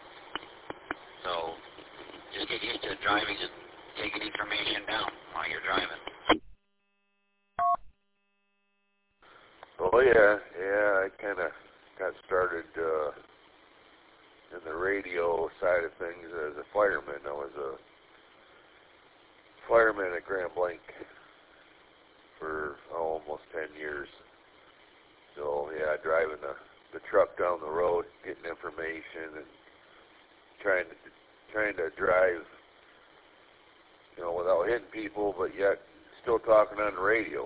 So just get used to driving and taking information down while you're driving. Oh yeah, I kind of got started in the radio side of things as a fireman. I was a fireman at Grand Blanc for almost 10 years. So yeah, driving the truck down the road, getting information, and trying to drive, you know, without hitting people, but yet still talking on the radio.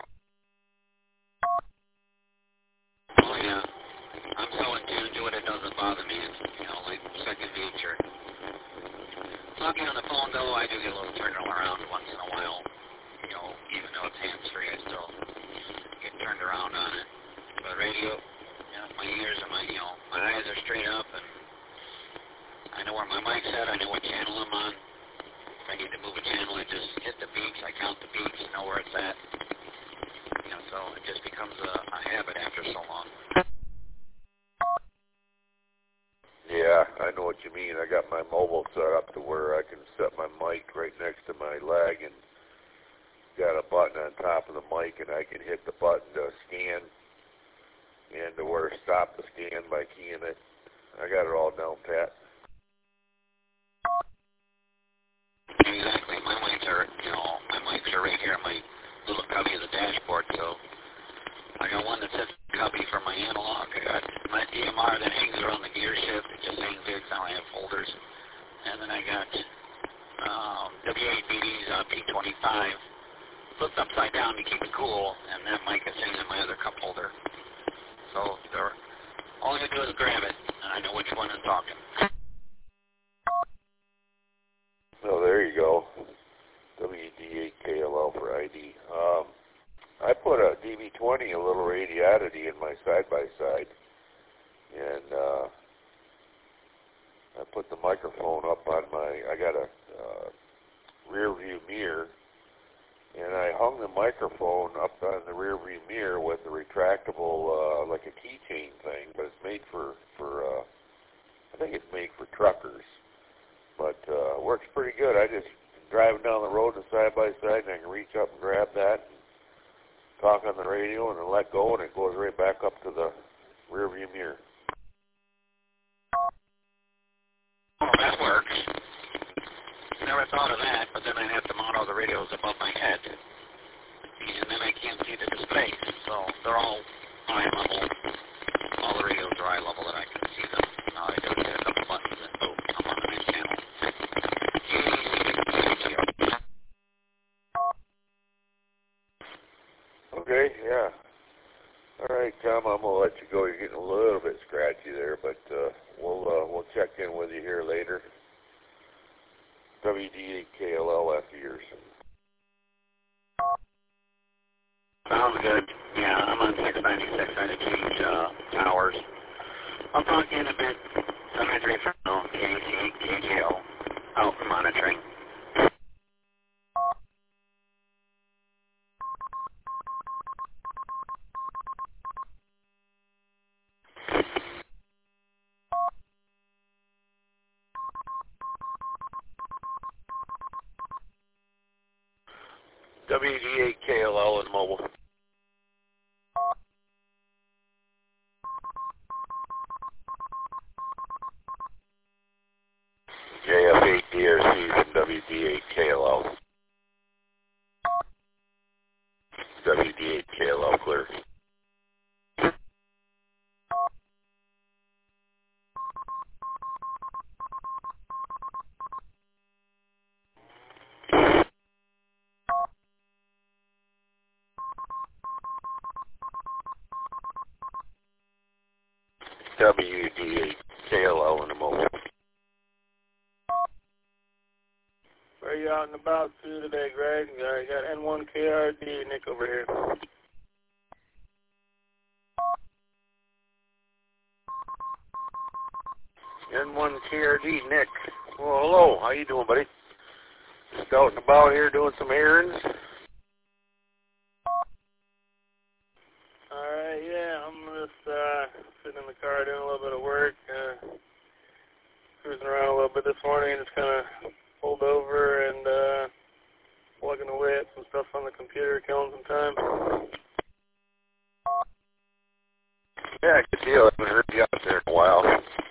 Oh yeah, I'm so in tune to it, it doesn't bother me. It's, you know, like second nature. Talking on the phone though, I do get a little turned around once in a while. You know, even though it's hands-free, I still get turned around on it. But radio, you know, my ears are my eyes are straight up, and I know where my mic's at. I know what channel I'm on. If I need to move a channel, I just hit the beeps. I count the beeps, know where it's at. You know, so it just becomes a habit after so long. Yeah, I know what you mean. I got my mobile set up to where I can set my mic right next to my leg and got a button on top of the mic, and I can hit the button to scan and to where stop the scan by keying it. I got it all down pat. Exactly. My mics are, right here on my little cubby of the dashboard, so I got one that says cubby for my analog. I got my DMR that hangs around the gear shift. It just hangs there because I don't have folders. And then I got W8BD's P25 flipped upside down to keep it cool, and that mic is sitting in my other cup holder. So all you do is grab it, and I know which one I'm talking. Oh, there you go. WD8KLL for ID. I put a DB20, a little radiodity, in my side-by-side, and I put the microphone up on I got a rear view mirror, and I hung the microphone up on the rear view mirror with a retractable, like a keychain thing, but it's made for I think it's made for truckers, but works pretty good. I just driving down the road in side-by-side, and I can reach up and grab that, and talk on the radio, and then let go, and it goes right back up to the rear view mirror. Oh, that works. Never thought of that, but then I'd have to mount all the radios above my head. And then I can't see the displays. So they're all eye level. All the radios are eye level that I can see them. All I do is hit a couple buttons and boom, I'm on the next channel. Okay, yeah. All right, Tom, I'm going to let you go. You're getting a little bit scratchy there, but we'll check in with you here later. WD8KLL after yours. Sounds good. Yeah, I'm on 696. I had to change towers. I'll talk to you in a bit. 793 from KGL. Out for monitoring. WD8KLL and mobile. JF8DRC from WD8KLL. WD8KLL clear. WD8KLL and the mobile. Where are you out and about to today, Greg? I got N1KRD, Nick over here. N1KRD, Nick. Well, hello. How you doing, buddy? Just out and about here doing some errands. Alright, yeah, I'm just sitting in the car doing a little bit of work, cruising around a little bit this morning, just kind of pulled over and plugging away at some stuff on the computer, killing some time. Yeah, good deal. I haven't heard you out there in a while.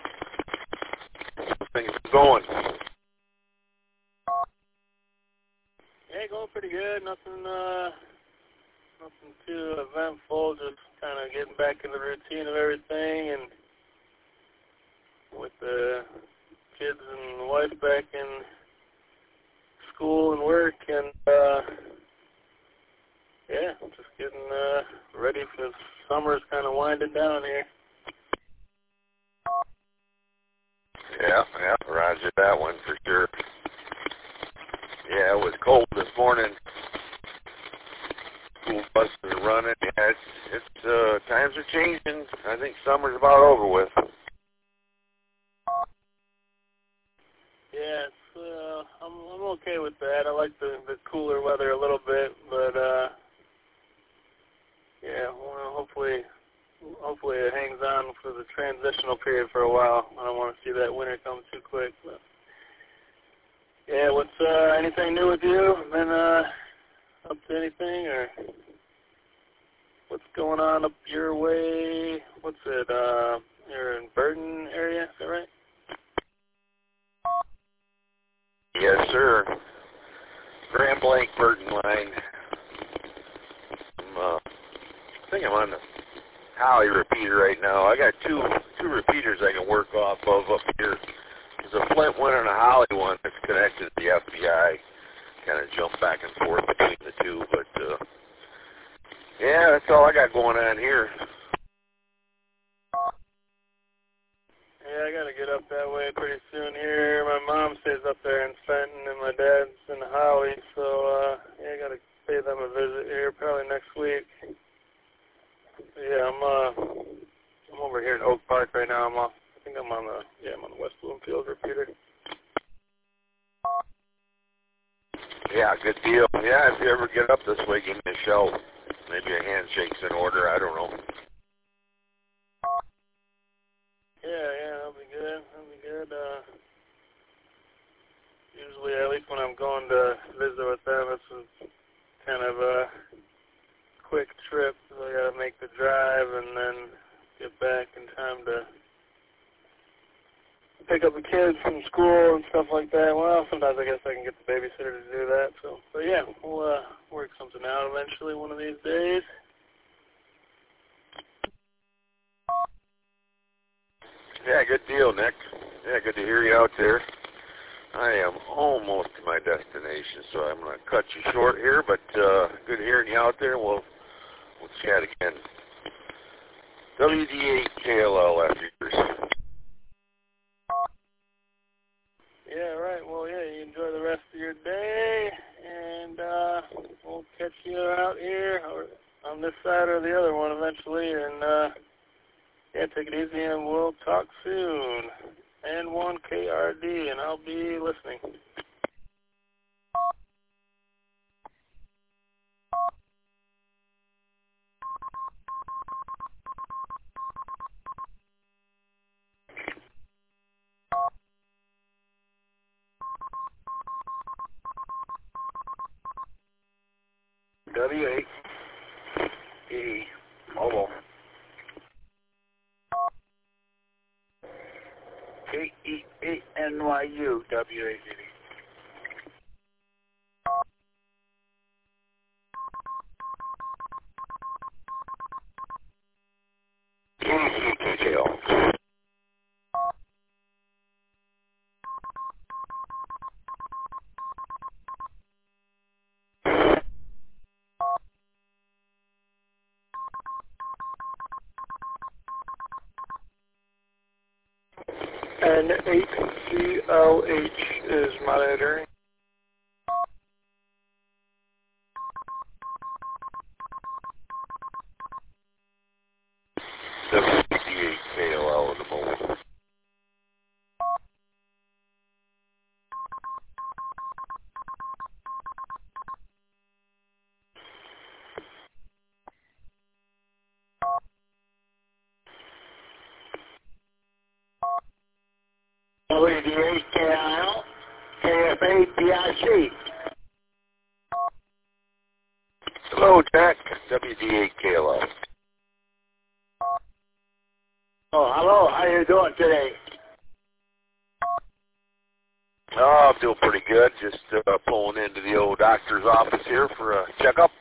Things are going. Yeah, going pretty good. Nothing too eventful. Just kind of getting back in the routine of everything, and with the kids and the wife back in school and work, and yeah, just getting ready for summer's kind of winding down here. Yeah, roger that one for sure. Yeah, it was cold this morning. School buses are running. Yeah, it's times are changing. I think summer's about over with. Yeah, I'm okay with that. I like the cooler weather a little bit, but yeah, well, hopefully it hangs on for the transitional period for a while. I don't want to see that winter come too quick. But yeah, what's anything new with you? Been up anything, or what's going on up your way? What's it? You're in Burton area, is that right? Yes, sir. Grand Blanc Burton line. I think I'm on the Holly repeater right now. I got two repeaters I can work off of up here. There's a Flint one and a Holly one that's connected to the FBI. Kind of jump back and forth between the two, but yeah, that's all I got going on here. Yeah, I gotta get up that way pretty soon here. My mom stays up there in Fenton, and my dad's in Holly, so yeah, I gotta pay them a visit here probably next week. Yeah, I'm over here in Oak Park right now. I think I'm on the West Bloomfield repeater. Yeah, good deal. Yeah, if you ever get up this way, give me a shout. Maybe a handshake's in order. I don't know. Yeah, that'll be good. Usually, at least when I'm going to visit with them, it's kind of a quick trip. So I gotta make the drive and then get back in time to pick up the kids from school and stuff like that. Well, sometimes I guess I can get the babysitter to do that. So, but yeah, we'll work something out eventually one of these days. Yeah, good deal, Nick. Yeah, good to hear you out there. I am almost to my destination, so I'm going to cut you short here, but good hearing you out there. We'll chat again. WD8KLL after yours. Yeah, right. Well, yeah, you enjoy the rest of your day, and we'll catch you out here or on this side or the other one eventually, and yeah, take it easy, and we'll talk soon. N1KRD, and I'll be listening. W8E mobile. KE8NYU W8E. KCKL. N8CLH is monitoring. WD8KLL in the mobile. WD8KL, KF8PIC. Hello, Jack. WD8KLL. Oh, hello. How you doing today? Oh, I'm doing pretty good. Just pulling into the old doctor's office here for a checkup.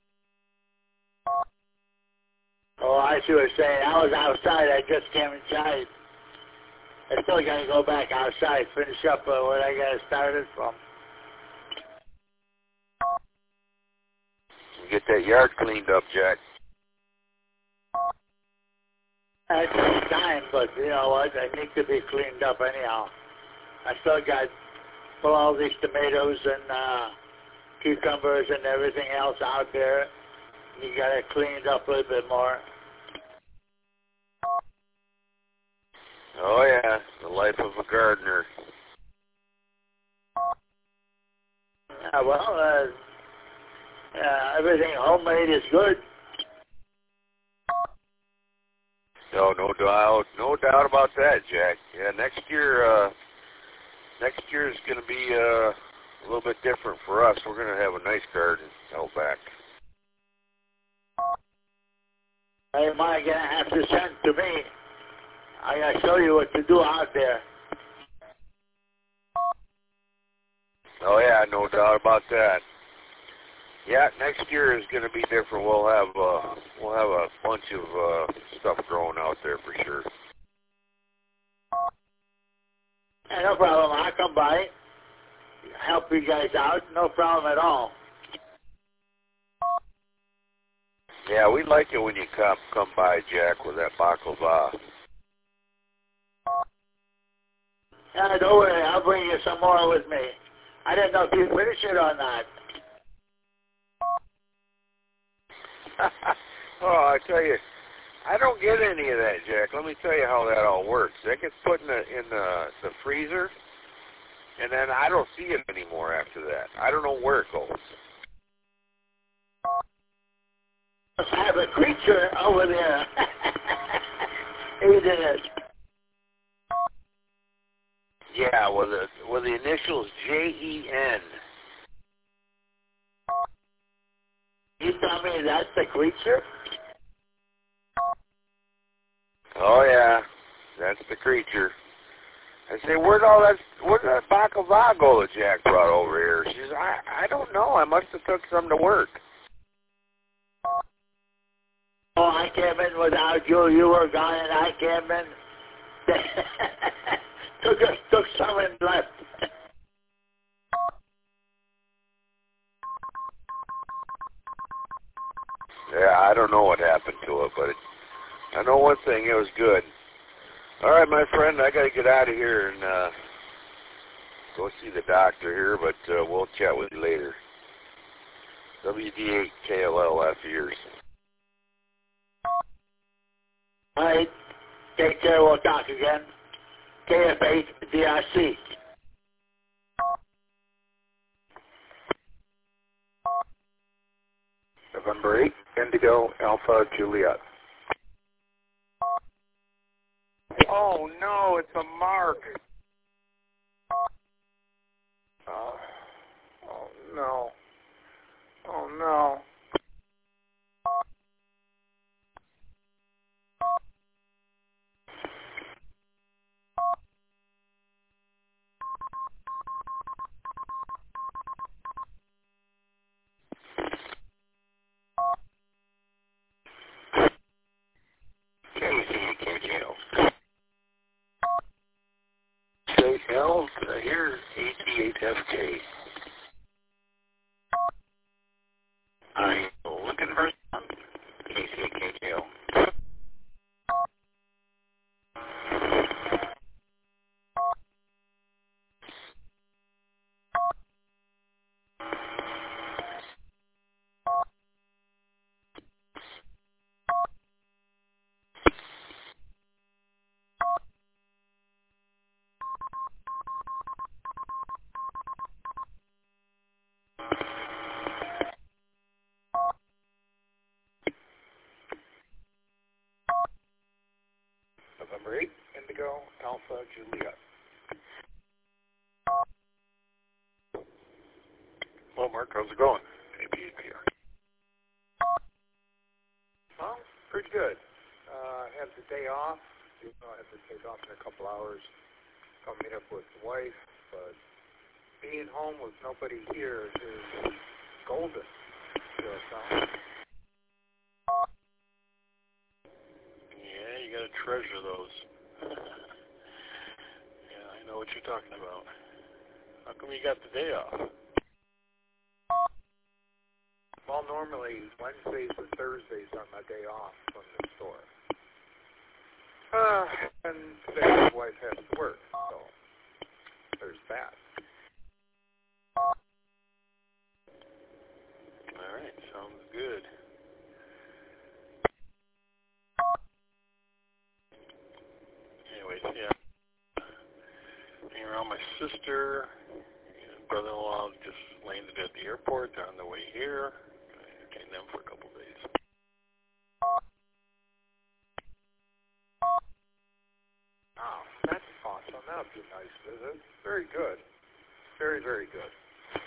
Oh, I see what you're saying. I was outside. I just came inside. I still got to go back outside, finish up what I got started from. Get that yard cleaned up, Jack. That takes time, but you know what? I need to be cleaned up anyhow. I still got pull all these tomatoes and cucumbers and everything else out there. You got to clean it up a little bit more. Oh, yeah. The life of a gardener. Well, everything homemade is good. No doubt about that, Jack. Yeah, next year is going to be a little bit different for us. We're going to have a nice garden out back. Hey, Mike, you're going to have to send to me. I got to show you what to do out there. Oh, yeah, no doubt about that. Yeah, next year is going to be different. We'll have a bunch of stuff growing out there for sure. Yeah, no problem. I'll come by, help you guys out. No problem at all. Yeah, we like it when you come by, Jack, with that baklava. Yeah, don't worry. I'll bring you some more with me. I didn't know if you finished it or not. Oh, I tell you, I don't get any of that, Jack. Let me tell you how that all works. That gets put in the freezer, and then I don't see it anymore after that. I don't know where it goes. I have a creature over there. Eating it. Yeah, with the initials JEN. You tell me that's the creature? Oh yeah, that's the creature. I say, where'd that baklava go that Jack brought over here? She says, I don't know. I must have took some to work. Oh, I came in without you. You were gone, and I came in. took some and left. Yeah, I don't know what happened to it, but I know one thing, it was good. All right, my friend, I got to get out of here and go see the doctor here, but we'll chat with you later. WD8KLL after yours. All right. Take care. We'll talk again. KF8DRC. November 8, Indigo, Alpha, Juliet. Oh, no, it's a mark. Oh, no. Oh, no. KCKL, here's AT8FK. I'm looking for some KCKL. November 8, Indigo, Alpha, Juliet. Well, Mark, how's it going? APAPR. Well, pretty good. I had the day off. You know, I have to take off in a couple hours. Come meet up with the wife, but being home with nobody here is golden. Yeah, you gotta treasure those. Yeah, I know what you're talking about. How come you got the day off? Well, normally Wednesdays or Thursdays are my day off from the store. And today my wife has to work, so there's that. All right, sounds good. Anyways, yeah. Hanging around my sister. Brother-in-law just landed at the airport. They're on their way here. I entertained them for a couple days. Oh, that's awesome. That would be a nice visit. Very good. Very, very good.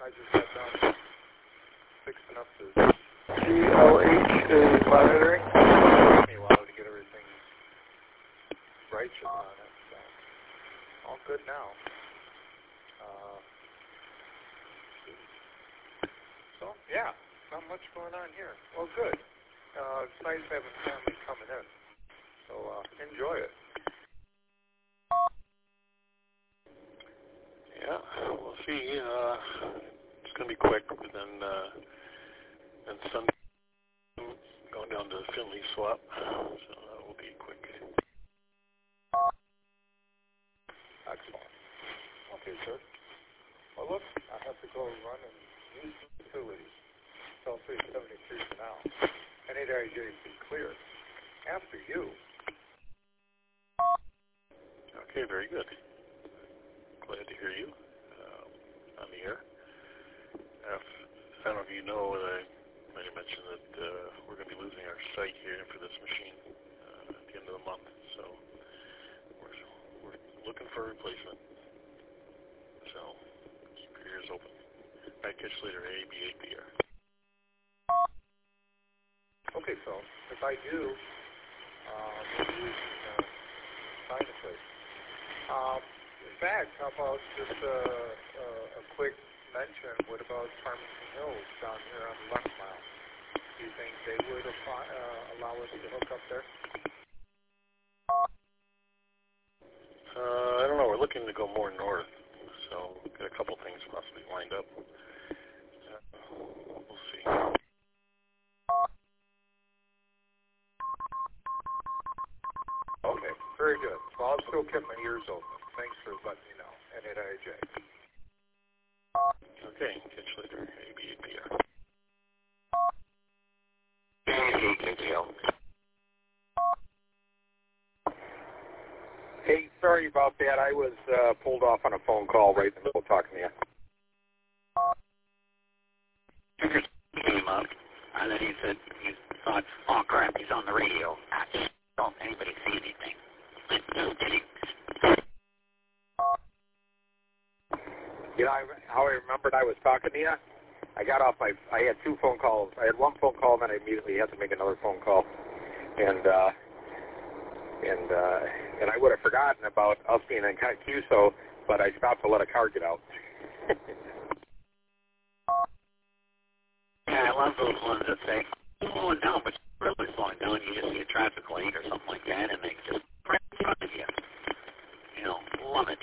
I just got done fixing up the CLH is monitoring. It took me a while to get everything righteous on it, so all good now. So, yeah, not much going on here. Well, good. It's nice having family coming in, so enjoy it. Yeah, we'll see. It's going to be quick, but then Sunday going down to Finley swap, so that will be quick. Excellent. Okay, sir. Well, look, I have to go run and use the facilities. Cell 373 for now. NAIJ is clear. After you. Okay, very good. Glad to hear you on the air. I don't know if you know, I might have mentioned that we're going to be losing our site here for this machine at the end of the month, so we're looking for a replacement. So keep your ears open. Back catch later, ABAPR. Okay, so if I do, maybe we can find a place. In fact, how about just a quick mention? What about Farmington Hills down here on the left mile? Do you think they would allow us to hook up there? I don't know. We're looking to go more north, so we've got a couple things possibly lined up. We'll see. Okay, very good. Well, I'll still keep my ears open. Thanks for letting me know. NAIJ. Okay, catch you later. ABAPR. Hey, sorry about that. I was pulled off on a phone call right in the middle of talking to you. Came up, and then he said he thought, oh crap, he's on the radio. Don't anybody see anything. Just kidding. You know how I remembered I was talking to you? I got off I had two phone calls. I had one phone call, and then I immediately had to make another phone call. And I would have forgotten about us being in QSO, but I stopped to let a car get out. Yeah, I love those ones that say, slowing down, but you're really slowing down. You just see a traffic light or something like that, and they just right in front of you. You know, love it.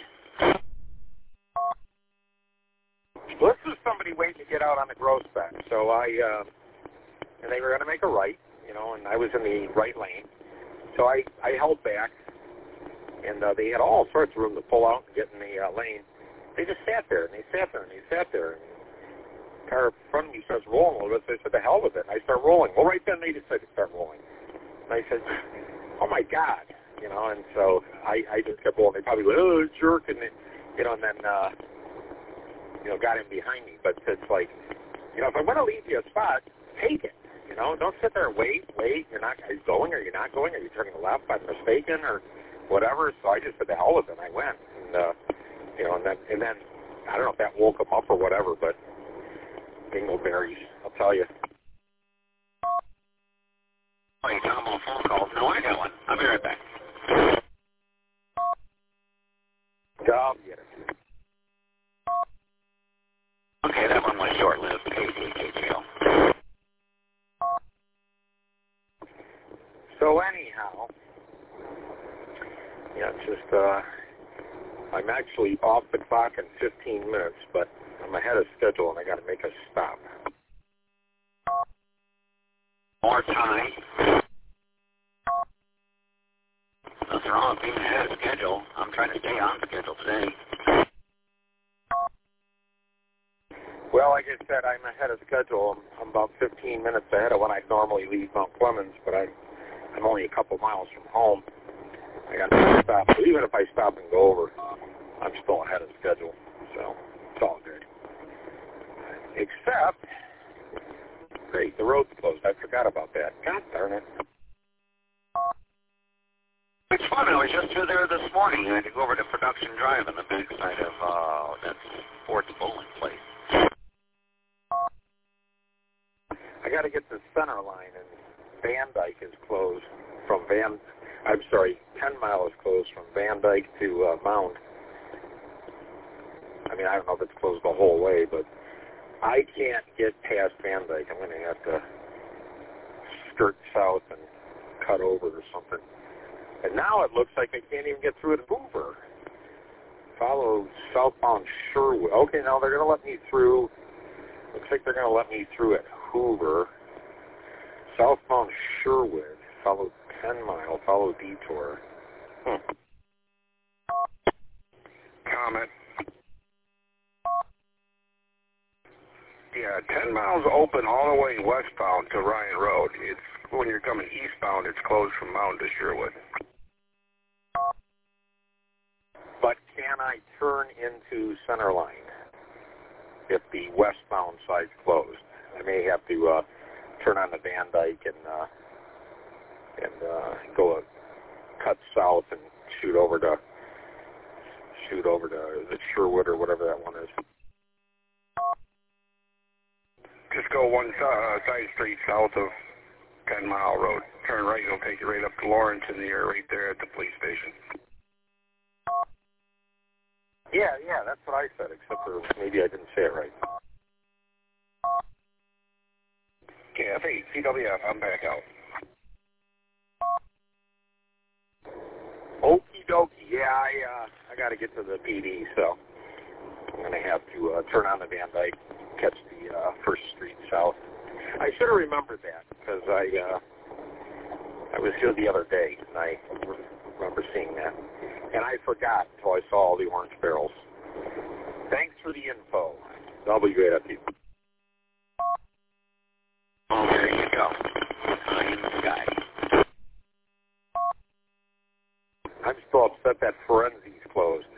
Well, this was somebody waiting to get out on the growth spec. So and they were going to make a right, you know, and I was in the right lane. So I held back, and they had all sorts of room to pull out and get in the lane. They just sat there, and they sat there, and they sat there. And the car in front of me starts rolling a little bit, so I said, the hell with it. And I start rolling. Well, right then they decided to start rolling. And I said, oh, my God, you know, and so I just kept rolling. They probably went, oh, jerk, and, you know, and then, you know, got in behind me. But it's like, you know, if I'm going to leave you a spot, take it. You know, don't sit there and wait. You're not, are you going? Are you not going? Are you turning left by mistaken or whatever? So I just said, the hell with it. And I went. And, you know, and then, I don't know if that woke them up or whatever, but dingleberries, I'll tell you. Oh, you got them on phone calls? No, I got one. I'll be right back. I'll get it. Okay, that one was short-lived. KCHL. So anyhow, yeah, it's just, I'm actually off the clock in 15 minutes, but I'm ahead of schedule and I got to make a stop. More time. Nothing wrong with being ahead of schedule. I'm trying to stay on schedule today. Well, like I said, I'm ahead of schedule. I'm about 15 minutes ahead of when I normally leave Mount Clemens, but I'm only a couple miles from home. I got to stop. But even if I stop and go over, I'm still ahead of schedule. So it's all good. Except, great, the road's closed. I forgot about that. God darn it. It's fun. I was just through there this morning. I had to go over to Production Drive on the backside of that's Ford's bowling place. I got to get the center line, and Van Dyke is closed from 10 Mile is closed from Van Dyke to Mound. I mean, I don't know if it's closed the whole way, but I can't get past Van Dyke. I'm going to have to skirt south and cut over or something. And now it looks like I can't even get through at Hoover. Follow southbound Sherwood. Okay, now they're going to let me through. Looks like they're going to let me through at Hoover. Southbound Sherwood. Follow 10 Mile. Follow detour. Comment. Yeah, 10 Mile's open all the way westbound to Ryan Road. It's when you're coming eastbound, it's closed from Mound to Sherwood. But can I turn into center line if the westbound side's closed? I may have to turn on the Van Dyke and go cut south and shoot over to the Sherwood or whatever that one is. Just go one side street south of 10 Mile Road. Turn right, it'll take you right up to Lawrence, and you're right there at the police station. Yeah, that's what I said, except for maybe I didn't say it right. KF8, CWF, I'm back out. Okie dokie. Yeah, I got to get to the PD, so I'm going to have to turn on the Van Dyke, catch the First Street South. I should have remembered that because I was here the other day and I remember seeing that, and I forgot until I saw all the orange barrels. Thanks for the info. WAFU. Oh, there you go. High in the sky. I'm still upset that Forensi's closed.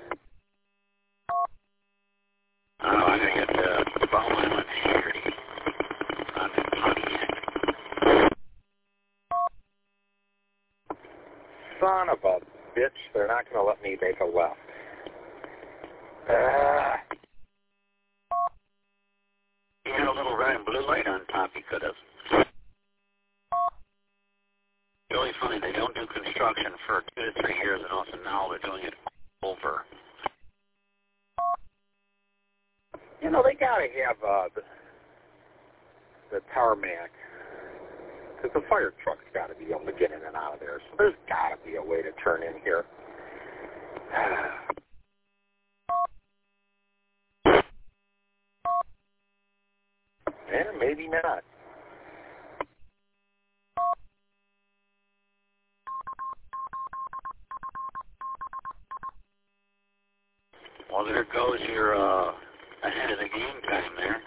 Oh, I'm going to get the Bone Island Security on the Pontiac. Son of a bitch, they're not going to let me make a left. He had a little red and blue light on top, he could have. Really funny, they don't do construction for 2 to 3 years, and also now they're doing it over. You know, they got to have the tarmac, because the fire truck's got to be able to get in and out of there, so there's got to be a way to turn in here. Yeah, maybe not. Well, there goes your ahead of the game time there.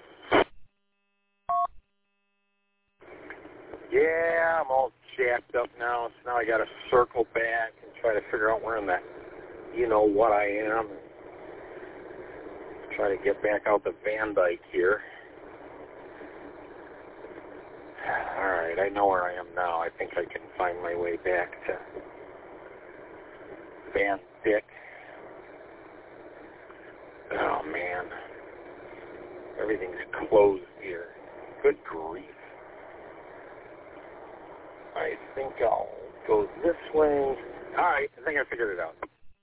Yeah, I'm all jacked up now, so now I got to circle back and try to figure out where in that, you know what I am, and try to get back out the Van Dyke here. All right, I know where I am now. I think I can find my way back to Van Dyke. Oh, man. Everything's closed here. Good grief. I think I'll go this way. All right, I think I figured it out.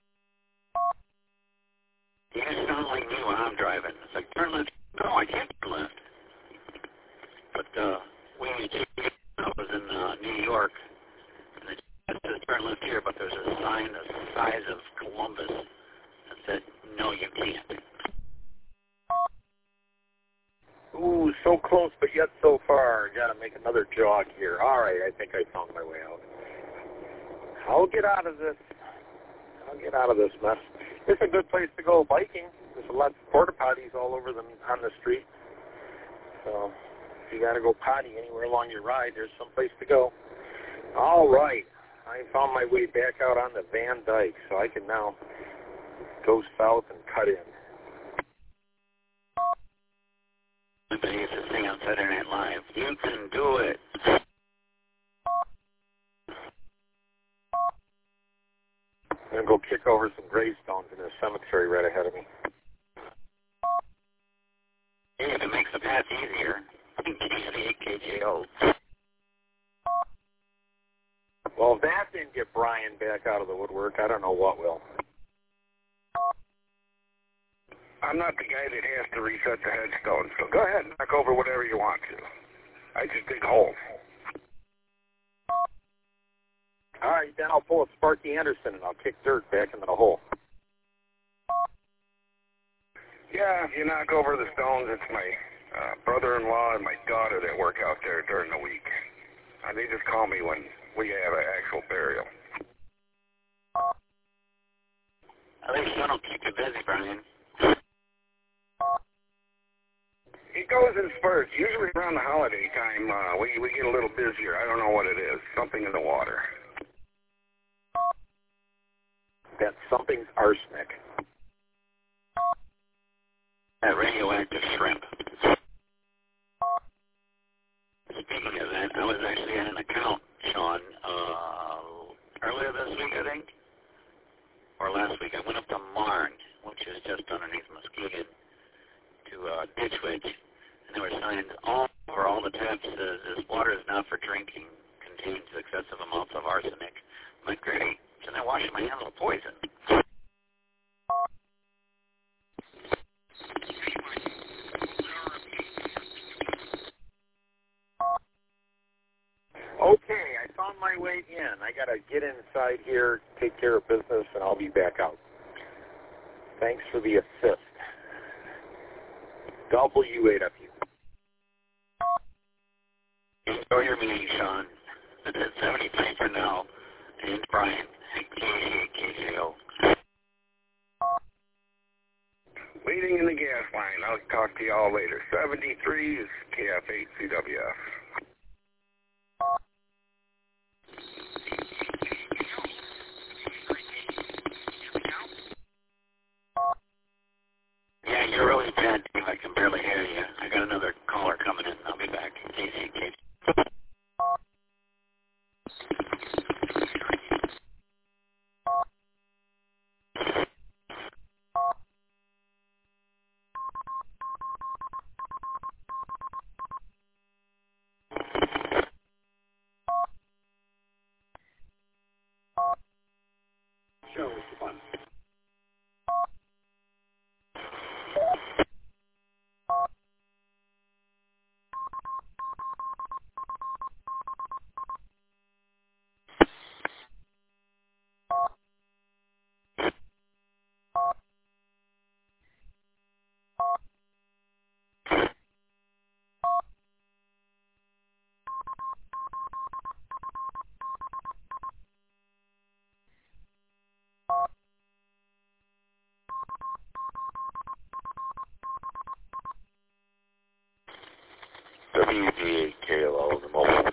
You sound like me when I'm driving. It's like, turn left. No, I can't turn left. But when I was in New York, and it says turn left here, but there's a sign the size of Columbus that said, no, you can't. Ooh, so close, but yet so far. Got to make another jog here. All right, I think I found my way out. I'll get out of this. Mess. It's a good place to go biking. There's lots of porta potties all over them on the street. So if you got to go potty anywhere along your ride, there's some place to go. All right, I found my way back out on the Van Dyke, so I can now go south and cut in. They used to sing on Saturday Night Live, you can do it. I'm going to go kick over some gravestones in a cemetery right ahead of me. Hey, if it makes the path easier, the AKJO KJO. Well, if that didn't get Brian back out of the woodwork, I don't know what will. I'm not the guy that has to reset the headstone, so go ahead and knock over whatever you want to. I just dig holes. All right, then I'll pull a Sparky Anderson and I'll kick dirt back into the hole. Yeah, if you knock over the stones, it's my brother-in-law and my daughter that work out there during the week. They just call me when we have an actual burial. At least that'll keep you busy, Brian. It goes in spurts. Usually around the holiday time, we get a little busier. I don't know what it is. Something in the water. That something's arsenic. That radioactive shrimp. Speaking of that, I was actually at an account, Sean, earlier this week, I think, or last week. I went up to Marne, which is just underneath Muskegon, to Ditchwich, and there were signs all over all the taps that this water is not for drinking, contains excessive amounts of arsenic. I'm like, great. So then washing my hands with poison. Okay, I found my way in. I got to get inside here, take care of business, and I'll be back out. Thanks for the assist. WAW. Enjoy your meeting, Sean. It's at 75 for now. And Brian at KJO. Waiting in the gas line. I'll talk to you all later. 73 is KF8CWF. Yeah, you're really bad, Dave. I can barely hear you. I got another caller coming in. I'll be back. KCK. Show was fun. WGA-KLO, the mobile.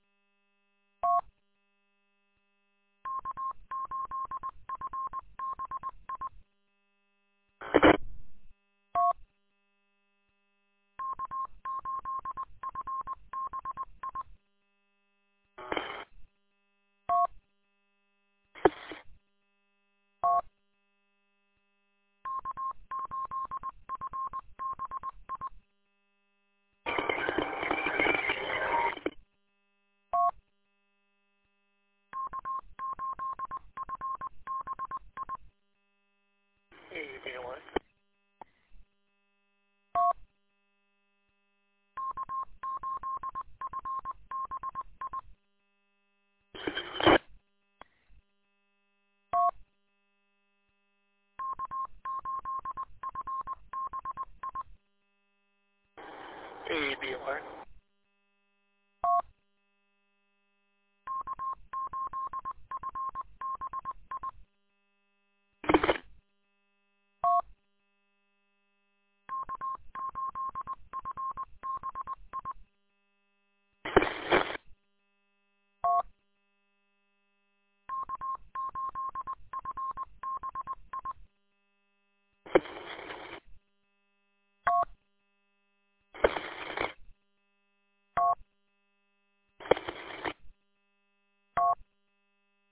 KBOR.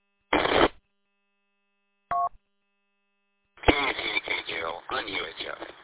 KJO on UHF.